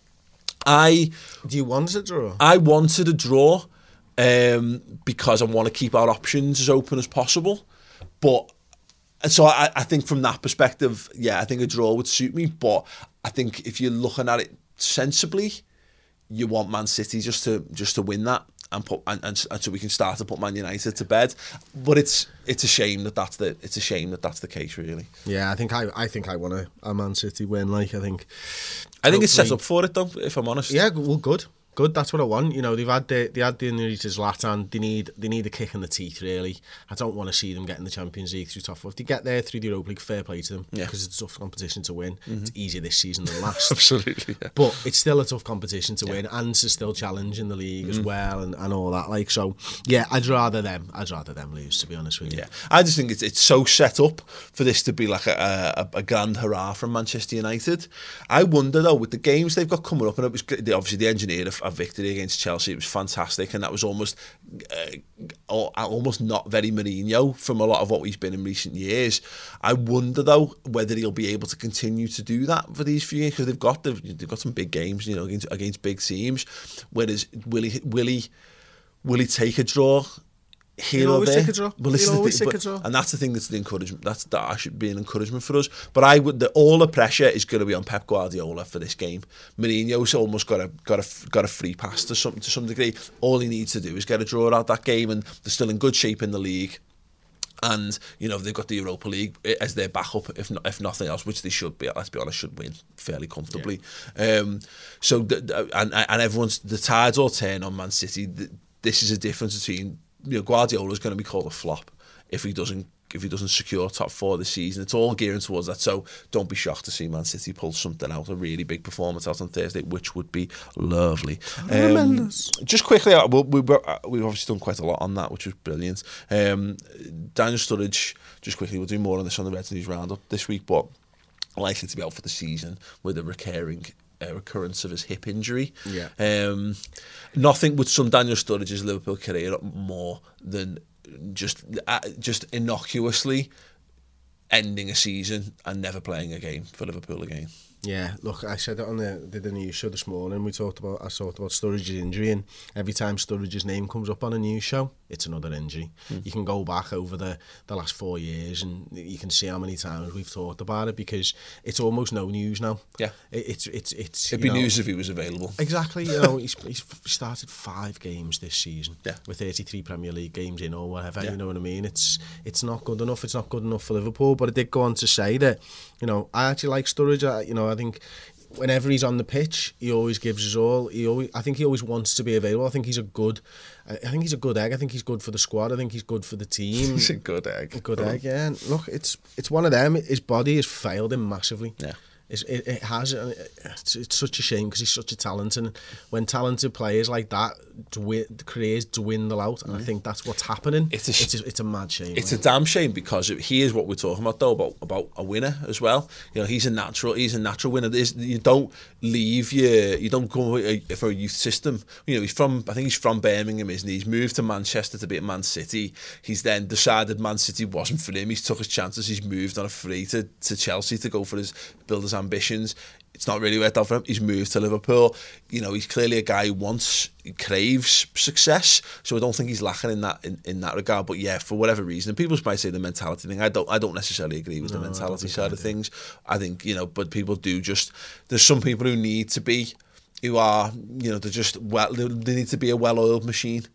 I Do you want a draw? I wanted a draw um, because I want to keep our options as open as possible. But so I, I think from that perspective, yeah, I think a draw would suit me. But I think if you're looking at it sensibly, you want Man City just to just to win that. And put and, and, and so we can start to put Man United to bed, but it's it's a shame that that's the it's a shame that that's the case, really. Yeah, I think I I think I want a, a Man City win. Like I think, I think it's set up for it though. If I'm honest. Yeah, well, good. Good, that's what I want. You know, they've had the they had the injury to Zlatan. They need they need a kick in the teeth, really. I don't want to see them getting the Champions League through top four. If they get there through the Europa League, fair play to them, because yeah. it's a tough competition to win. Mm-hmm. It's easier this season than last. Absolutely, yeah. But it's still a tough competition to yeah. win, and to still challenge in the league mm-hmm. as well, and, and all that. Like so, yeah, I'd rather them. I'd rather them lose, to be honest with you. Yeah, I just think it's it's so set up for this to be like a a, a grand hurrah from Manchester United. I wonder though, with the games they've got coming up, and it was obviously they engineered a, a victory against Chelsea. It was fantastic, and that was almost uh, almost not very Mourinho from a lot of what he's been in recent years. I wonder though whether he'll be able to continue to do that for these few years, because they've got they've, they've got some big games, you know, against, against big teams. Whereas will he will he will he take a draw? He'll always take a draw. Well, He'll always thing, take but, a draw. And that's the thing that's the encouragement. That's that should be an encouragement for us. But I would. The, all the pressure is going to be on Pep Guardiola for this game. Mourinho's almost got a got a got a free pass to some to some degree. All he needs to do is get a draw out that game, and they're still in good shape in the league. And you know they've got the Europa League as their backup, if not, if nothing else, which they should be. Let's be honest, should win fairly comfortably. Yeah. Um, so the, the, and and everyone's the tides all turn on Man City. The, this is a difference between. You know, Guardiola's going to be called a flop if he doesn't if he doesn't secure top four this season. It's all gearing towards that. So don't be shocked to see Man City pull something out, a really big performance out on Thursday, which would be lovely. Um, just quickly, we we we've obviously done quite a lot on that, which was brilliant. Um, Daniel Sturridge, just quickly, we'll do more on this on the Reds News Roundup this week, but likely to be out for the season with a recurring. A recurrence of his hip injury. Yeah. Um, nothing would sum Daniel Sturridge's Liverpool career up more than just uh, just innocuously ending a season and never playing a game for Liverpool again. Yeah, look, I said it on the, the, the news show this morning. We talked about I talked about Sturridge's injury, and every time Sturridge's name comes up on a news show, it's another injury. Mm. You can go back over the, the last four years, and you can see how many times we've talked about it, because it's almost no news now. Yeah, it, it's it's it's. It'd be know, news if he was available. Exactly. You know, he's he's started five games this season. Yeah. With thirty-three Premier League games in or whatever. Yeah. You know what I mean? It's it's not good enough. It's not good enough for Liverpool. But it did go on to say that, you know, I actually like Sturridge. I, you know, I think. Whenever he's on the pitch, he always gives his all. He always, I think he always wants to be available. I think he's a good, I think he's a good egg. I think he's good for the squad. I think he's good for the team. He's a good egg. A good egg, yeah. And look, it's it's one of them. His body has failed him massively. Yeah. It's, it, it has. It's, it's such a shame because he's such a talent, and when talented players like that dwin, careers dwindle out, and mm. I think that's what's happening. It's a, sh- it's, a, it's a mad shame. It's like. a damn shame, because he is what we're talking about though about about a winner as well. You know, he's a natural. He's a natural winner. There's, you don't leave your. You don't go for a youth system. You know, he's from. I think he's from Birmingham, isn't he? He's moved to Manchester to be at Man City. He's then decided Man City wasn't for him. He's took his chances. He's moved on a free to to Chelsea to go for his build his ambitions. It's not really worked out for him. He's moved to Liverpool. You know, he's clearly a guy who wants, he craves success. So I don't think he's lacking in that in, in that regard. But yeah, for whatever reason, people might say the mentality thing. I don't I don't necessarily agree with no, the mentality side of things. I think, you know, but people do just, there's some people who need to be, who are, you know, they're just, well, they need to be a well-oiled machine.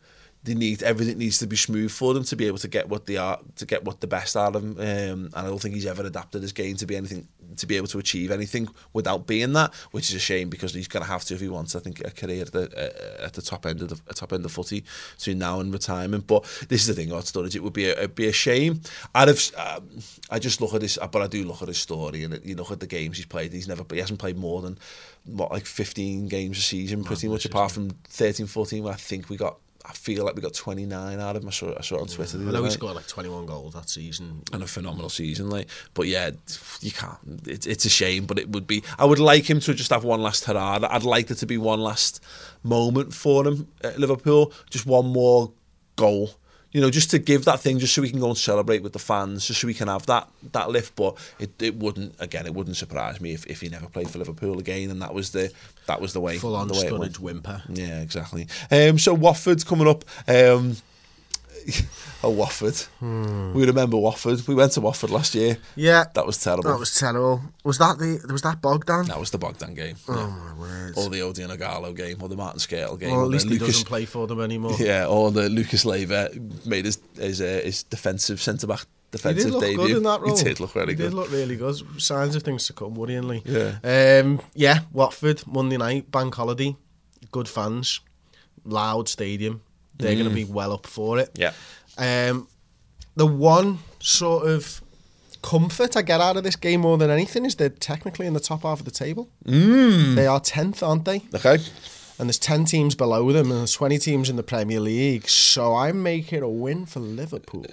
they need everything needs to be smooth for them to be able to get what they are to get what the best out of them. Um, and I don't think he's ever adapted his game to be anything to be able to achieve anything without being that, which is a shame because he's going to have to if he wants, I think, a career at the uh, at the top end of the uh, top end of footy between now and retirement. But this is the thing about Sturridge, it would be a, it'd be a shame. I'd have, um, I just look at this, but I do look at his story and you look at the games he's played. He's never, he hasn't played more than what like fifteen games a season, pretty much, apart from thirteen, fourteen, where I think we got. I feel like we got twenty-nine out of him. I saw, I saw it on Twitter. Yeah, the I know other he night. scored like twenty-one goals that season. And a phenomenal season, like. But yeah, you can't. It, it's a shame, but it would be. I would like him to just have one last hurrah. I'd like there to be one last moment for him at Liverpool. Just one more goal. You know, just to give that thing, just so we can go and celebrate with the fans, just so we can have that that lift. But it, it wouldn't, again, it wouldn't surprise me if, if he never played for Liverpool again, and that was the that was the way. Full on the way it Sturridge went. whimper. Yeah, exactly. Um, so Watford's coming up. Um, oh, Watford. Hmm. We remember Watford. We went to Watford last year. Yeah, that was terrible. That was terrible. Was that the was that Bogdan? That was the Bogdan game. Oh yeah. my word! Or the Odion Agallo game, or the Martin Skirtle game. Well, at least he Lucas, doesn't play for them anymore. Yeah, or the Lucas Leiva made his his, uh, his defensive centre back defensive he did look debut. good in that role. He did look really he good. He did look really good. Signs of things to come, worryingly. Yeah. Um, yeah. Watford Monday night, bank holiday. Good fans, loud stadium. They're mm. going to be well up for it. Yeah. Um, the one sort of comfort I get out of this game more than anything is they're technically in the top half of the table. Mm. They are tenth, aren't they? Okay. And there's ten teams below them, and there's twenty teams in the Premier League. So I make it a win for Liverpool.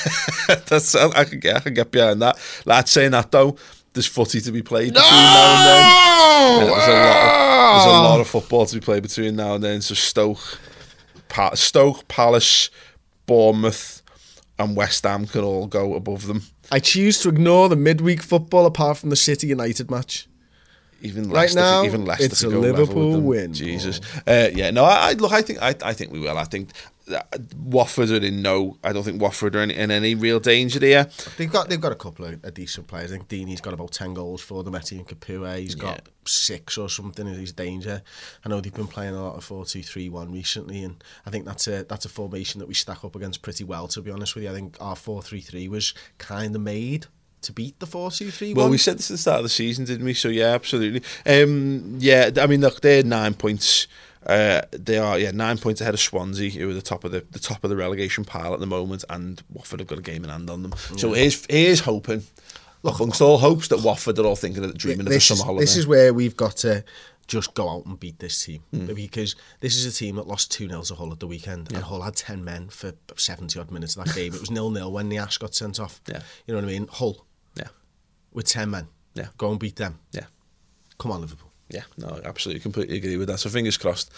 That's I can get I can get behind that. Like saying that though, there's footy to be played no! between now and then. Yeah, there's, a lot of, there's a lot of football to be played between now and then. So Stoke, pa- Stoke, Palace, Bournemouth, and West Ham can all go above them. I choose to ignore the midweek football apart from the City United match. Even right Leicester, now, even Leicester it's a go Liverpool win. Jesus, uh, yeah. No, I, I look. I think. I, I think we will. I think that Watford are in no. I don't think Watford are in, in any real danger here. They've got. They've got a couple of, of decent players. I think Deeney's got about ten goals for them. Etienne Capoue, he's got yeah. six or something. He's danger. I know they've been playing a lot of four two three one recently, and I think that's a that's a formation that we stack up against pretty well. To be honest with you, I think our four three three was kind of made to beat the four two three one. Well, we said this at the start of the season, didn't we? So yeah, absolutely. Um, yeah, I mean, look, they're nine points. Uh, they are yeah nine points ahead of Swansea, who are the top of the the top of the relegation pile at the moment, and Watford have got a game in hand on them. Yeah. So here's here's hoping. Look, amongst all hopes that Watford are all thinking of dreaming of the summer holiday. This is where we've got to just go out and beat this team, mm. because this is a team that lost two nil to Hull at the weekend, yeah. and Hull had ten men for seventy odd minutes of that game. It was nil nil when the Ash got sent off. Yeah, you know what I mean. Hull. Yeah. With ten men. Yeah. Go and beat them. Yeah. Come on, Liverpool. Yeah, no, absolutely, completely agree with that. So fingers crossed,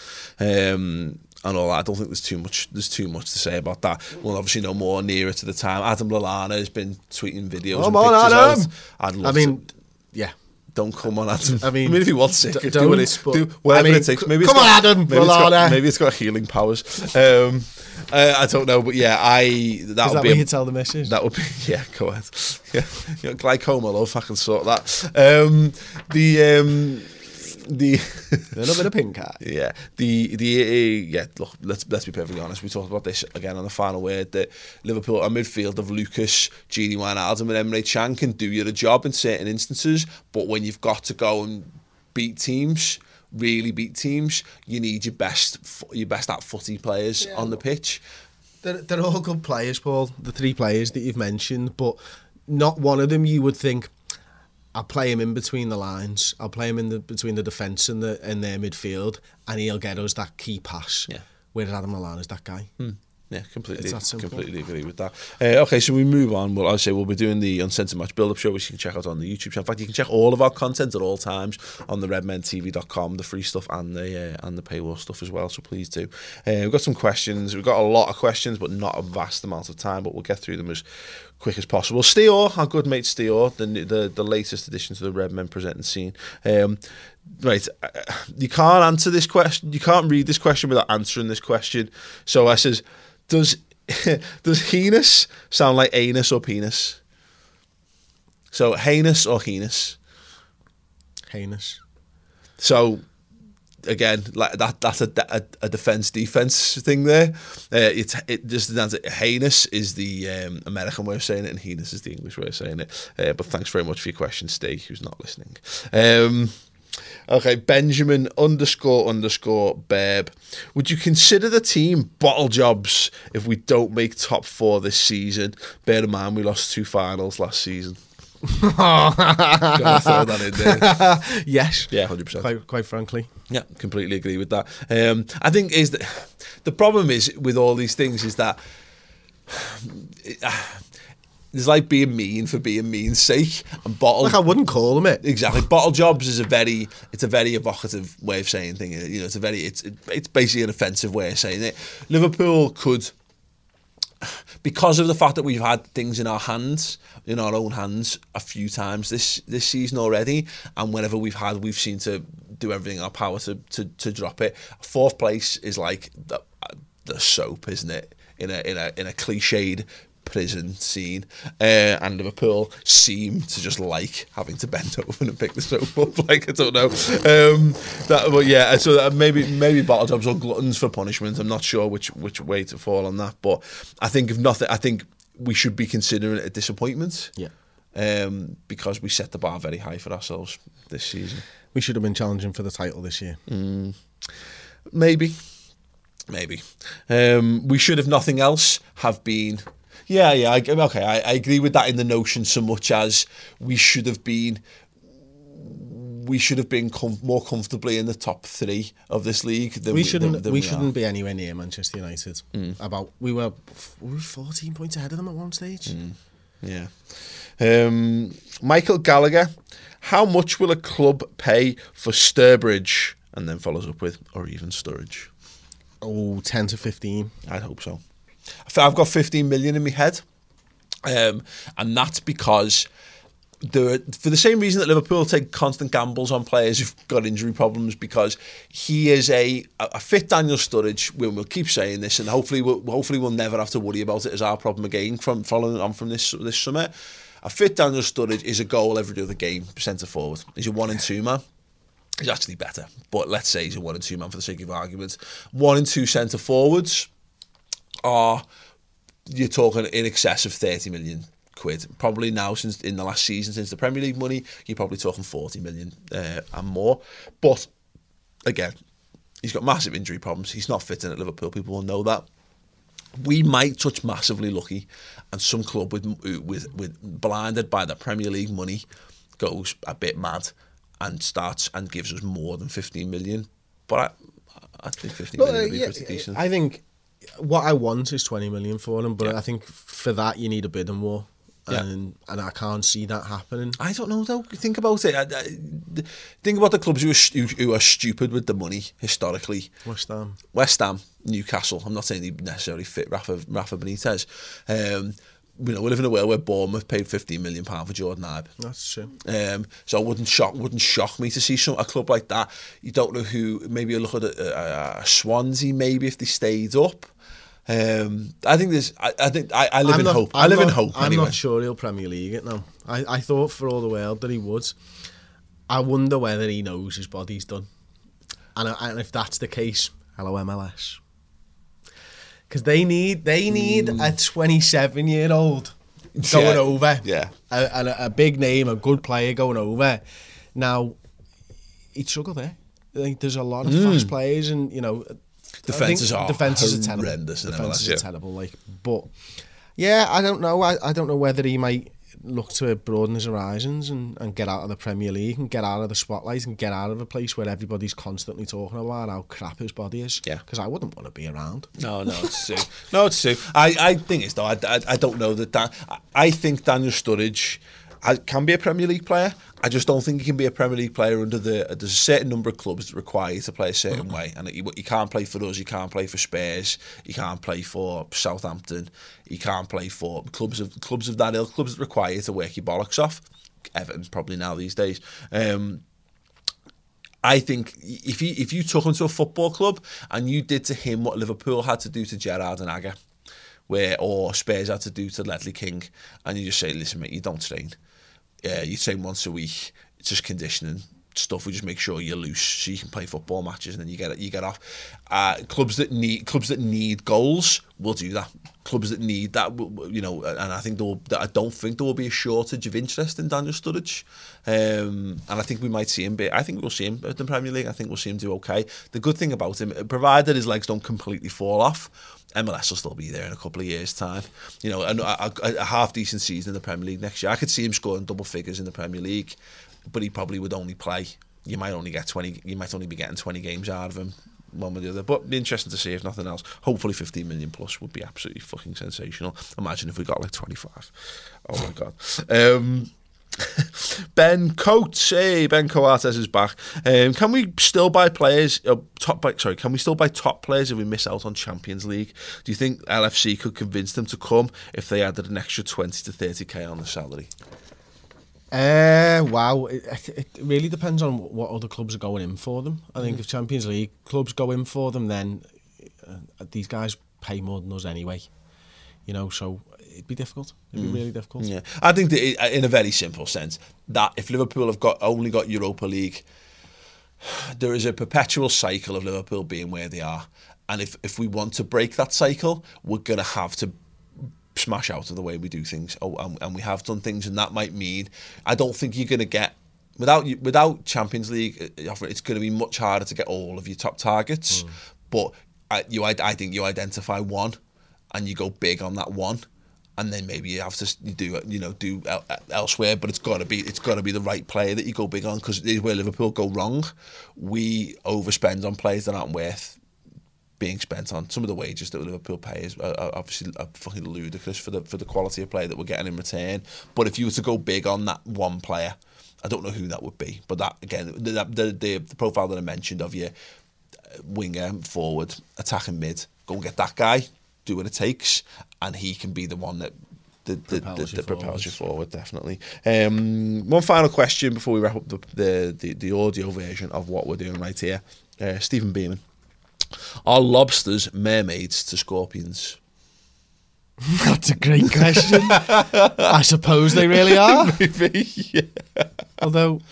um, and all that. I don't think there's too much. There's too much to say about that. We'll obviously know more nearer to the time. Adam Lallana has been tweeting videos. Come and on, pictures Adam. Out. I'd love I mean, to, yeah. Don't come on, Adam. I mean, I mean if he wants sick, d- do it. Do whatever I mean, it takes. Maybe come it's on, got, Adam. Maybe it's, got, maybe it's got healing powers. Um, uh, I don't know, but yeah, I that would would be. Is that you tell the message? That would be. Yeah, go ahead. Yeah, you know, glaucoma, love. I can sort that. Um, the. Um, The a little bit of pink eye. Yeah, the the uh, yeah. Look, let's let's be perfectly honest. We talked about this again on the final word that Liverpool, our midfield of Lucas, Gini Wijnaldum, and Emre Can can do you a job in certain instances, but when you've got to go and beat teams, really beat teams, you need your best your best at footy players yeah, on the pitch. They're they're all good players, Paul. The three players that you've mentioned, but not one of them you would think, I'll play him in between the lines. I'll play him in the between the defence and the and their midfield, and he'll get us that key pass. Yeah. Whereas Adam Lallana is that guy. Hmm. Yeah, completely, It's that simple. completely agree with that. Uh, okay, so we move on. Well, I say we'll be doing the Uncensored Match build-up show, which you can check out on the YouTube channel. In fact, you can check all of our content at all times on the redmen t v dot com, the free stuff and the uh, and the paywall stuff as well. So please do. Uh, we've got some questions. We've got a lot of questions, but not a vast amount of time. But we'll get through them as quick as possible. Steor, our good mate Steor, the the the latest addition to the Redmen presenting scene. Um, right, you can't answer this question. You can't read this question without answering this question. So I says, does does heinous sound like anus or penis? So heinous or heinous? Heinous. So again, like that that's a, a, a defense defense thing there. Uh, it it just heinous is the um, American way of saying it, and heinous is the English way of saying it. Uh, but thanks very much for your question, Steve, who's not listening. Um, okay, Benjamin underscore underscore Babe. Would you consider the team bottle jobs if we don't make top four this season? Bear in mind we lost two finals last season. Gotta throw that in there. Yes. Yeah, one hundred percent. Quite, quite frankly. Yeah, completely agree with that. Um, I think is that the problem is with all these things is that it's like being mean for being mean's sake, and bottle. Like I wouldn't call them it. Exactly. Bottle jobs is a very it's a very evocative way of saying things. You know, it's a very it's it's basically an offensive way of saying it. Liverpool could, because of the fact that we've had things in our hands, in our own hands, a few times this this season already, and whenever we've had, we've seemed to do everything in our power to to, to drop it. Fourth place is like the, the soap, isn't it? In a in a in a cliched prison scene, uh, and Liverpool seem to just like having to bend over and pick the soap up. Like I don't know, um, that, but yeah. So that maybe maybe bottle jobs or gluttons for punishment. I'm not sure which which way to fall on that, but I think if nothing, I think we should be considering it a disappointment. Yeah, um, because we set the bar very high for ourselves this season. We should have been challenging for the title this year. Mm, maybe, maybe um, we should, if nothing else, have been. Yeah, yeah, I, okay, I, I agree with that in the notion so much as we should have been, we should have been com- more comfortably in the top three of this league. Than we we shouldn't. Than, than we, we shouldn't are. be anywhere near Manchester United. Mm. About we were we were fourteen points ahead of them at one stage. Mm. Yeah. Um, Michael Gallagher, how much will a club pay for Sturbridge? And then follows up with, or even Sturridge. Oh, ten to fifteen. I'd hope so. I've got fifteen million in my head, um, and that's because the for the same reason that Liverpool take constant gambles on players who've got injury problems, because he is a a fit Daniel Sturridge. We'll, we'll keep saying this, and hopefully we'll hopefully we'll never have to worry about it as our problem again from following on from this this summer. A fit Daniel Sturridge is a goal every other game centre forward. He's a one and two man. He's actually better, but let's say he's a one and two man for the sake of argument. One and two centre forwards are, you're talking in excess of thirty million quid. Probably now, since in the last season, since the Premier League money, you're probably talking forty million uh, and more. But again, he's got massive injury problems. He's not fitting at Liverpool. People will know that. We might touch massively lucky, and some club with with with blinded by the Premier League money goes a bit mad and starts and gives us more than fifteen million. But I, I think fifteen million would be yeah, pretty decent. I think what I want is twenty million for him, but Yeah. I think for that you need a bidding war, Yeah. and and I can't see that happening. I don't know though. Think about it. I, I, think about the clubs who are, stu- who are stupid with the money historically. West Ham. West Ham, Newcastle. I'm not saying they necessarily fit Rafa, Rafa Benitez. Um, you know, we live in a world where Bournemouth paid fifteen million pounds for Jordan Ibe. That's true. Um, so it wouldn't shock wouldn't shock me to see some a club like that. You don't know who. Maybe you look at a, a, a Swansea. Maybe if they stayed up. Um, I think there's. I, I think I, I live I'm in not, hope. I'm I live not, in hope. I'm anyway. not sure he'll Premier League it now. I, I thought for all the world that he would. I wonder whether he knows his body's done, and and if that's the case, hello M L S. Because they need they need mm. a twenty-seven year old going yeah. over, yeah, a, a, a big name, a good player going over. Now he'd struggle there. Like, there's a lot of mm. fast players, and you know. Defences are defences horrendous are terrible. in Defences M L S, yeah. are terrible. Like, but yeah, I don't know. I, I don't know whether he might look to broaden his horizons and, and get out of the Premier League and get out of the spotlight and get out of a place where everybody's constantly talking about how crap his body is. Yeah, because I wouldn't want to be around. No, no, it's true. No, it's true. I, I think it's though. I, I, I don't know that. Dan, I, I think Daniel Sturridge can be a Premier League player. I just don't think he can be a Premier League player under the. There's a certain number of clubs that require you to play a certain way, and you, you can't play for us. You can't play for Spurs. You can't play for Southampton. You can't play for clubs of clubs of that ilk. Clubs that require you to work your bollocks off. Everton probably now these days. Um, I think if you if you took him to a football club and you did to him what Liverpool had to do to Gerrard and Agger, where or Spurs had to do to Ledley King, and you just say, listen, mate, you don't train. Yeah, you train once a week. It's just conditioning. stuff. We just make sure you're loose so you can play football matches and then you get you get off. Uh, clubs that need clubs that need goals will do that. Clubs that need that, you know, and I think there will, I don't think there will be a shortage of interest in Daniel Sturridge, um, and I think we might see him. Be, I think we'll see him at the Premier League. I think we'll see him do okay. The good thing about him, provided his legs don't completely fall off, M L S will still be there in a couple of years' time. You know, a, a, a half decent season in the Premier League next year. I could see him scoring double figures in the Premier League, but he probably would only play. You might only get twenty. You might only be getting twenty games out of him, one or the other. But interesting to see, if nothing else. Hopefully fifteen million plus would be absolutely fucking sensational. Imagine if we got like twenty-five. Oh my God. Um, Ben Coates, hey, Ben Coates is back. Um, can we still buy players? Uh, top, sorry, can we still buy top players if we miss out on Champions League? Do you think L F C could convince them to come if they added an extra twenty to thirty k on the salary? Uh, wow, it, it really depends on what other clubs are going in for them. I think mm. if Champions League clubs go in for them, then uh, these guys pay more than us anyway. You know, so it'd be difficult. It'd mm. be really difficult. Yeah, I think that in a very simple sense, that if Liverpool have got only got Europa League, there is a perpetual cycle of Liverpool being where they are, and if if we want to break that cycle, we're gonna have to smash out of the way we do things. Oh, and, and we have done things, and that might mean I don't think you're going to get without without Champions League. It's going to be much harder to get all of your top targets. Mm. But I, you, I, I think you identify one, and you go big on that one, and then maybe you have to you do you know do el- elsewhere. But it's got to be it's got to be the right player that you go big on, because where Liverpool go wrong, we overspend on players that aren't worth being spent on. Some of the wages that Liverpool pay is are, are obviously are fucking ludicrous for the for the quality of play that we're getting in return. But if you were to go big on that one player, I don't know who that would be. But that again, the the, the, the profile that I mentioned of your winger, forward, attacking mid, go and get that guy, do what it takes, and he can be the one that the, the, propels, the, the, propels you forward, definitely. Um, one final question before we wrap up the the, the, the audio version of what we're doing right here. Uh, Stephen Beeman. Are lobsters mermaids to scorpions? That's a great question. I suppose they really are. Maybe, yeah. Although,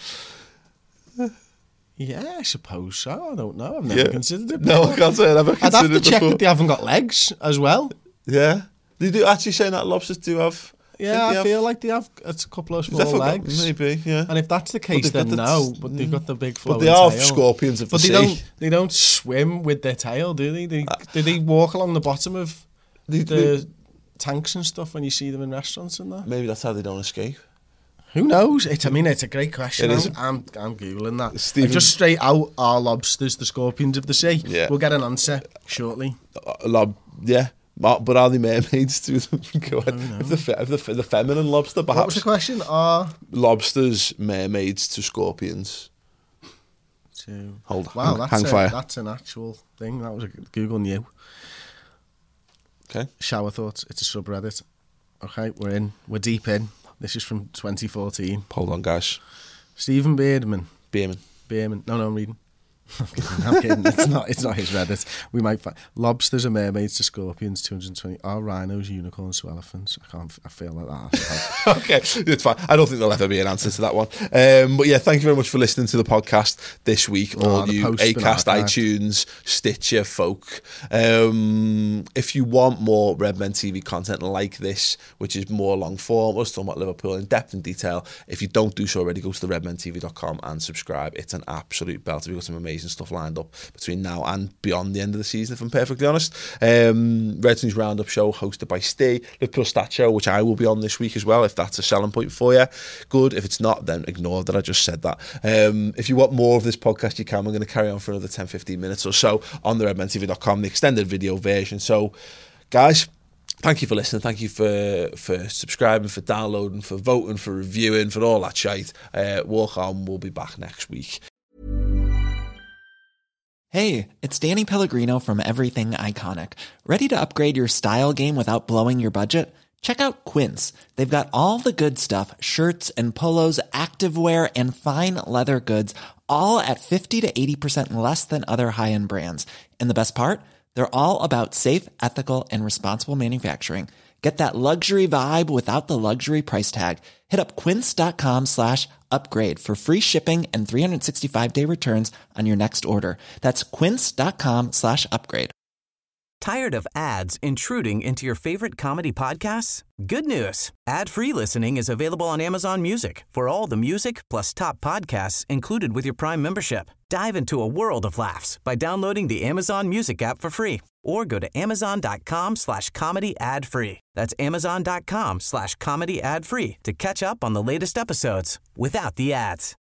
yeah, I suppose so. I don't know. I've never yeah. considered it before. No, I can't say I've never considered it I'd have to check before. that they haven't got legs as well. Yeah. They do actually say that lobsters do have... Yeah, I have, feel like they have a couple of small legs. Maybe, yeah. And if that's the case, then the, no. But they've got the big flowing But they are tail. scorpions of but the they sea. Don't, they don't swim with their tail, do they? they uh, do they walk along the bottom of they, the they, tanks and stuff when you see them in restaurants and that? Maybe that's how they don't escape. Who knows? It's, I mean, it's a great question. It I'm, I'm, I'm Googling that. Stephen, just straight out, are lobsters the scorpions of the sea? Yeah. We'll get an answer shortly. Uh, lob, yeah. But are they mermaids to them? Go ahead. If the, if the, the feminine lobster, perhaps. What was the question? Are lobsters mermaids to scorpions? To hold wow, hang, that's hang a, fire. That's an actual thing. That was a Google knew. Okay. Shower thoughts. It's a subreddit. Okay, we're in. We're deep in. This is from twenty fourteen. Hold on, guys. Stephen Beardman. Beerman. Beerman. No, no, I'm reading. I'm kidding. I'm kidding. It's not. It's not his Reddit. We might find lobsters are mermaids to scorpions. Two hundred twenty. Are rhinos unicorns to elephants? I can't. I feel like that. Okay, it's fine. I don't think there'll ever be an answer to that one. Um, but yeah, thank you very much for listening to the podcast this week. Oh, all you Acast, iTunes, Stitcher folk. Um, if you want more Redmen T V content like this, which is more long form, us talking about Liverpool in depth and detail, if you don't do so already, go to the redmen t v dot com and subscribe. It's an absolute belter. We've got some amazing stuff lined up between now and beyond the end of the season, if I'm perfectly honest. Um, Red News Roundup show hosted by Steve, Liverpool Stat Show, which I will be on this week as well, if that's a selling point for you. Good. If it's not, then ignore that I just said that. Um, if you want more of this podcast, you can. We're going to carry on for another ten fifteen minutes or so on the redmen t v dot com, the extended video version. So, guys, thank you for listening. Thank you for for subscribing, for downloading, for voting, for reviewing, for all that shite. Uh, walk on. We'll be back next week. Hey, it's Danny Pellegrino from Everything Iconic. Ready to upgrade your style game without blowing your budget? Check out Quince. They've got all the good stuff, shirts and polos, activewear, and fine leather goods, all at fifty to eighty percent less than other high-end brands. And the best part? They're all about safe, ethical, and responsible manufacturing. Get that luxury vibe without the luxury price tag. Hit up quince.com slash upgrade for free shipping and three sixty-five day returns on your next order. That's quince.com slash upgrade. Tired of ads intruding into your favorite comedy podcasts? Good news. Ad-free listening is available on Amazon Music for all the music plus top podcasts included with your Prime membership. Dive into a world of laughs by downloading the Amazon Music app for free or go to amazon.com slash comedy ad free. That's amazon.com slash comedy ad free to catch up on the latest episodes without the ads.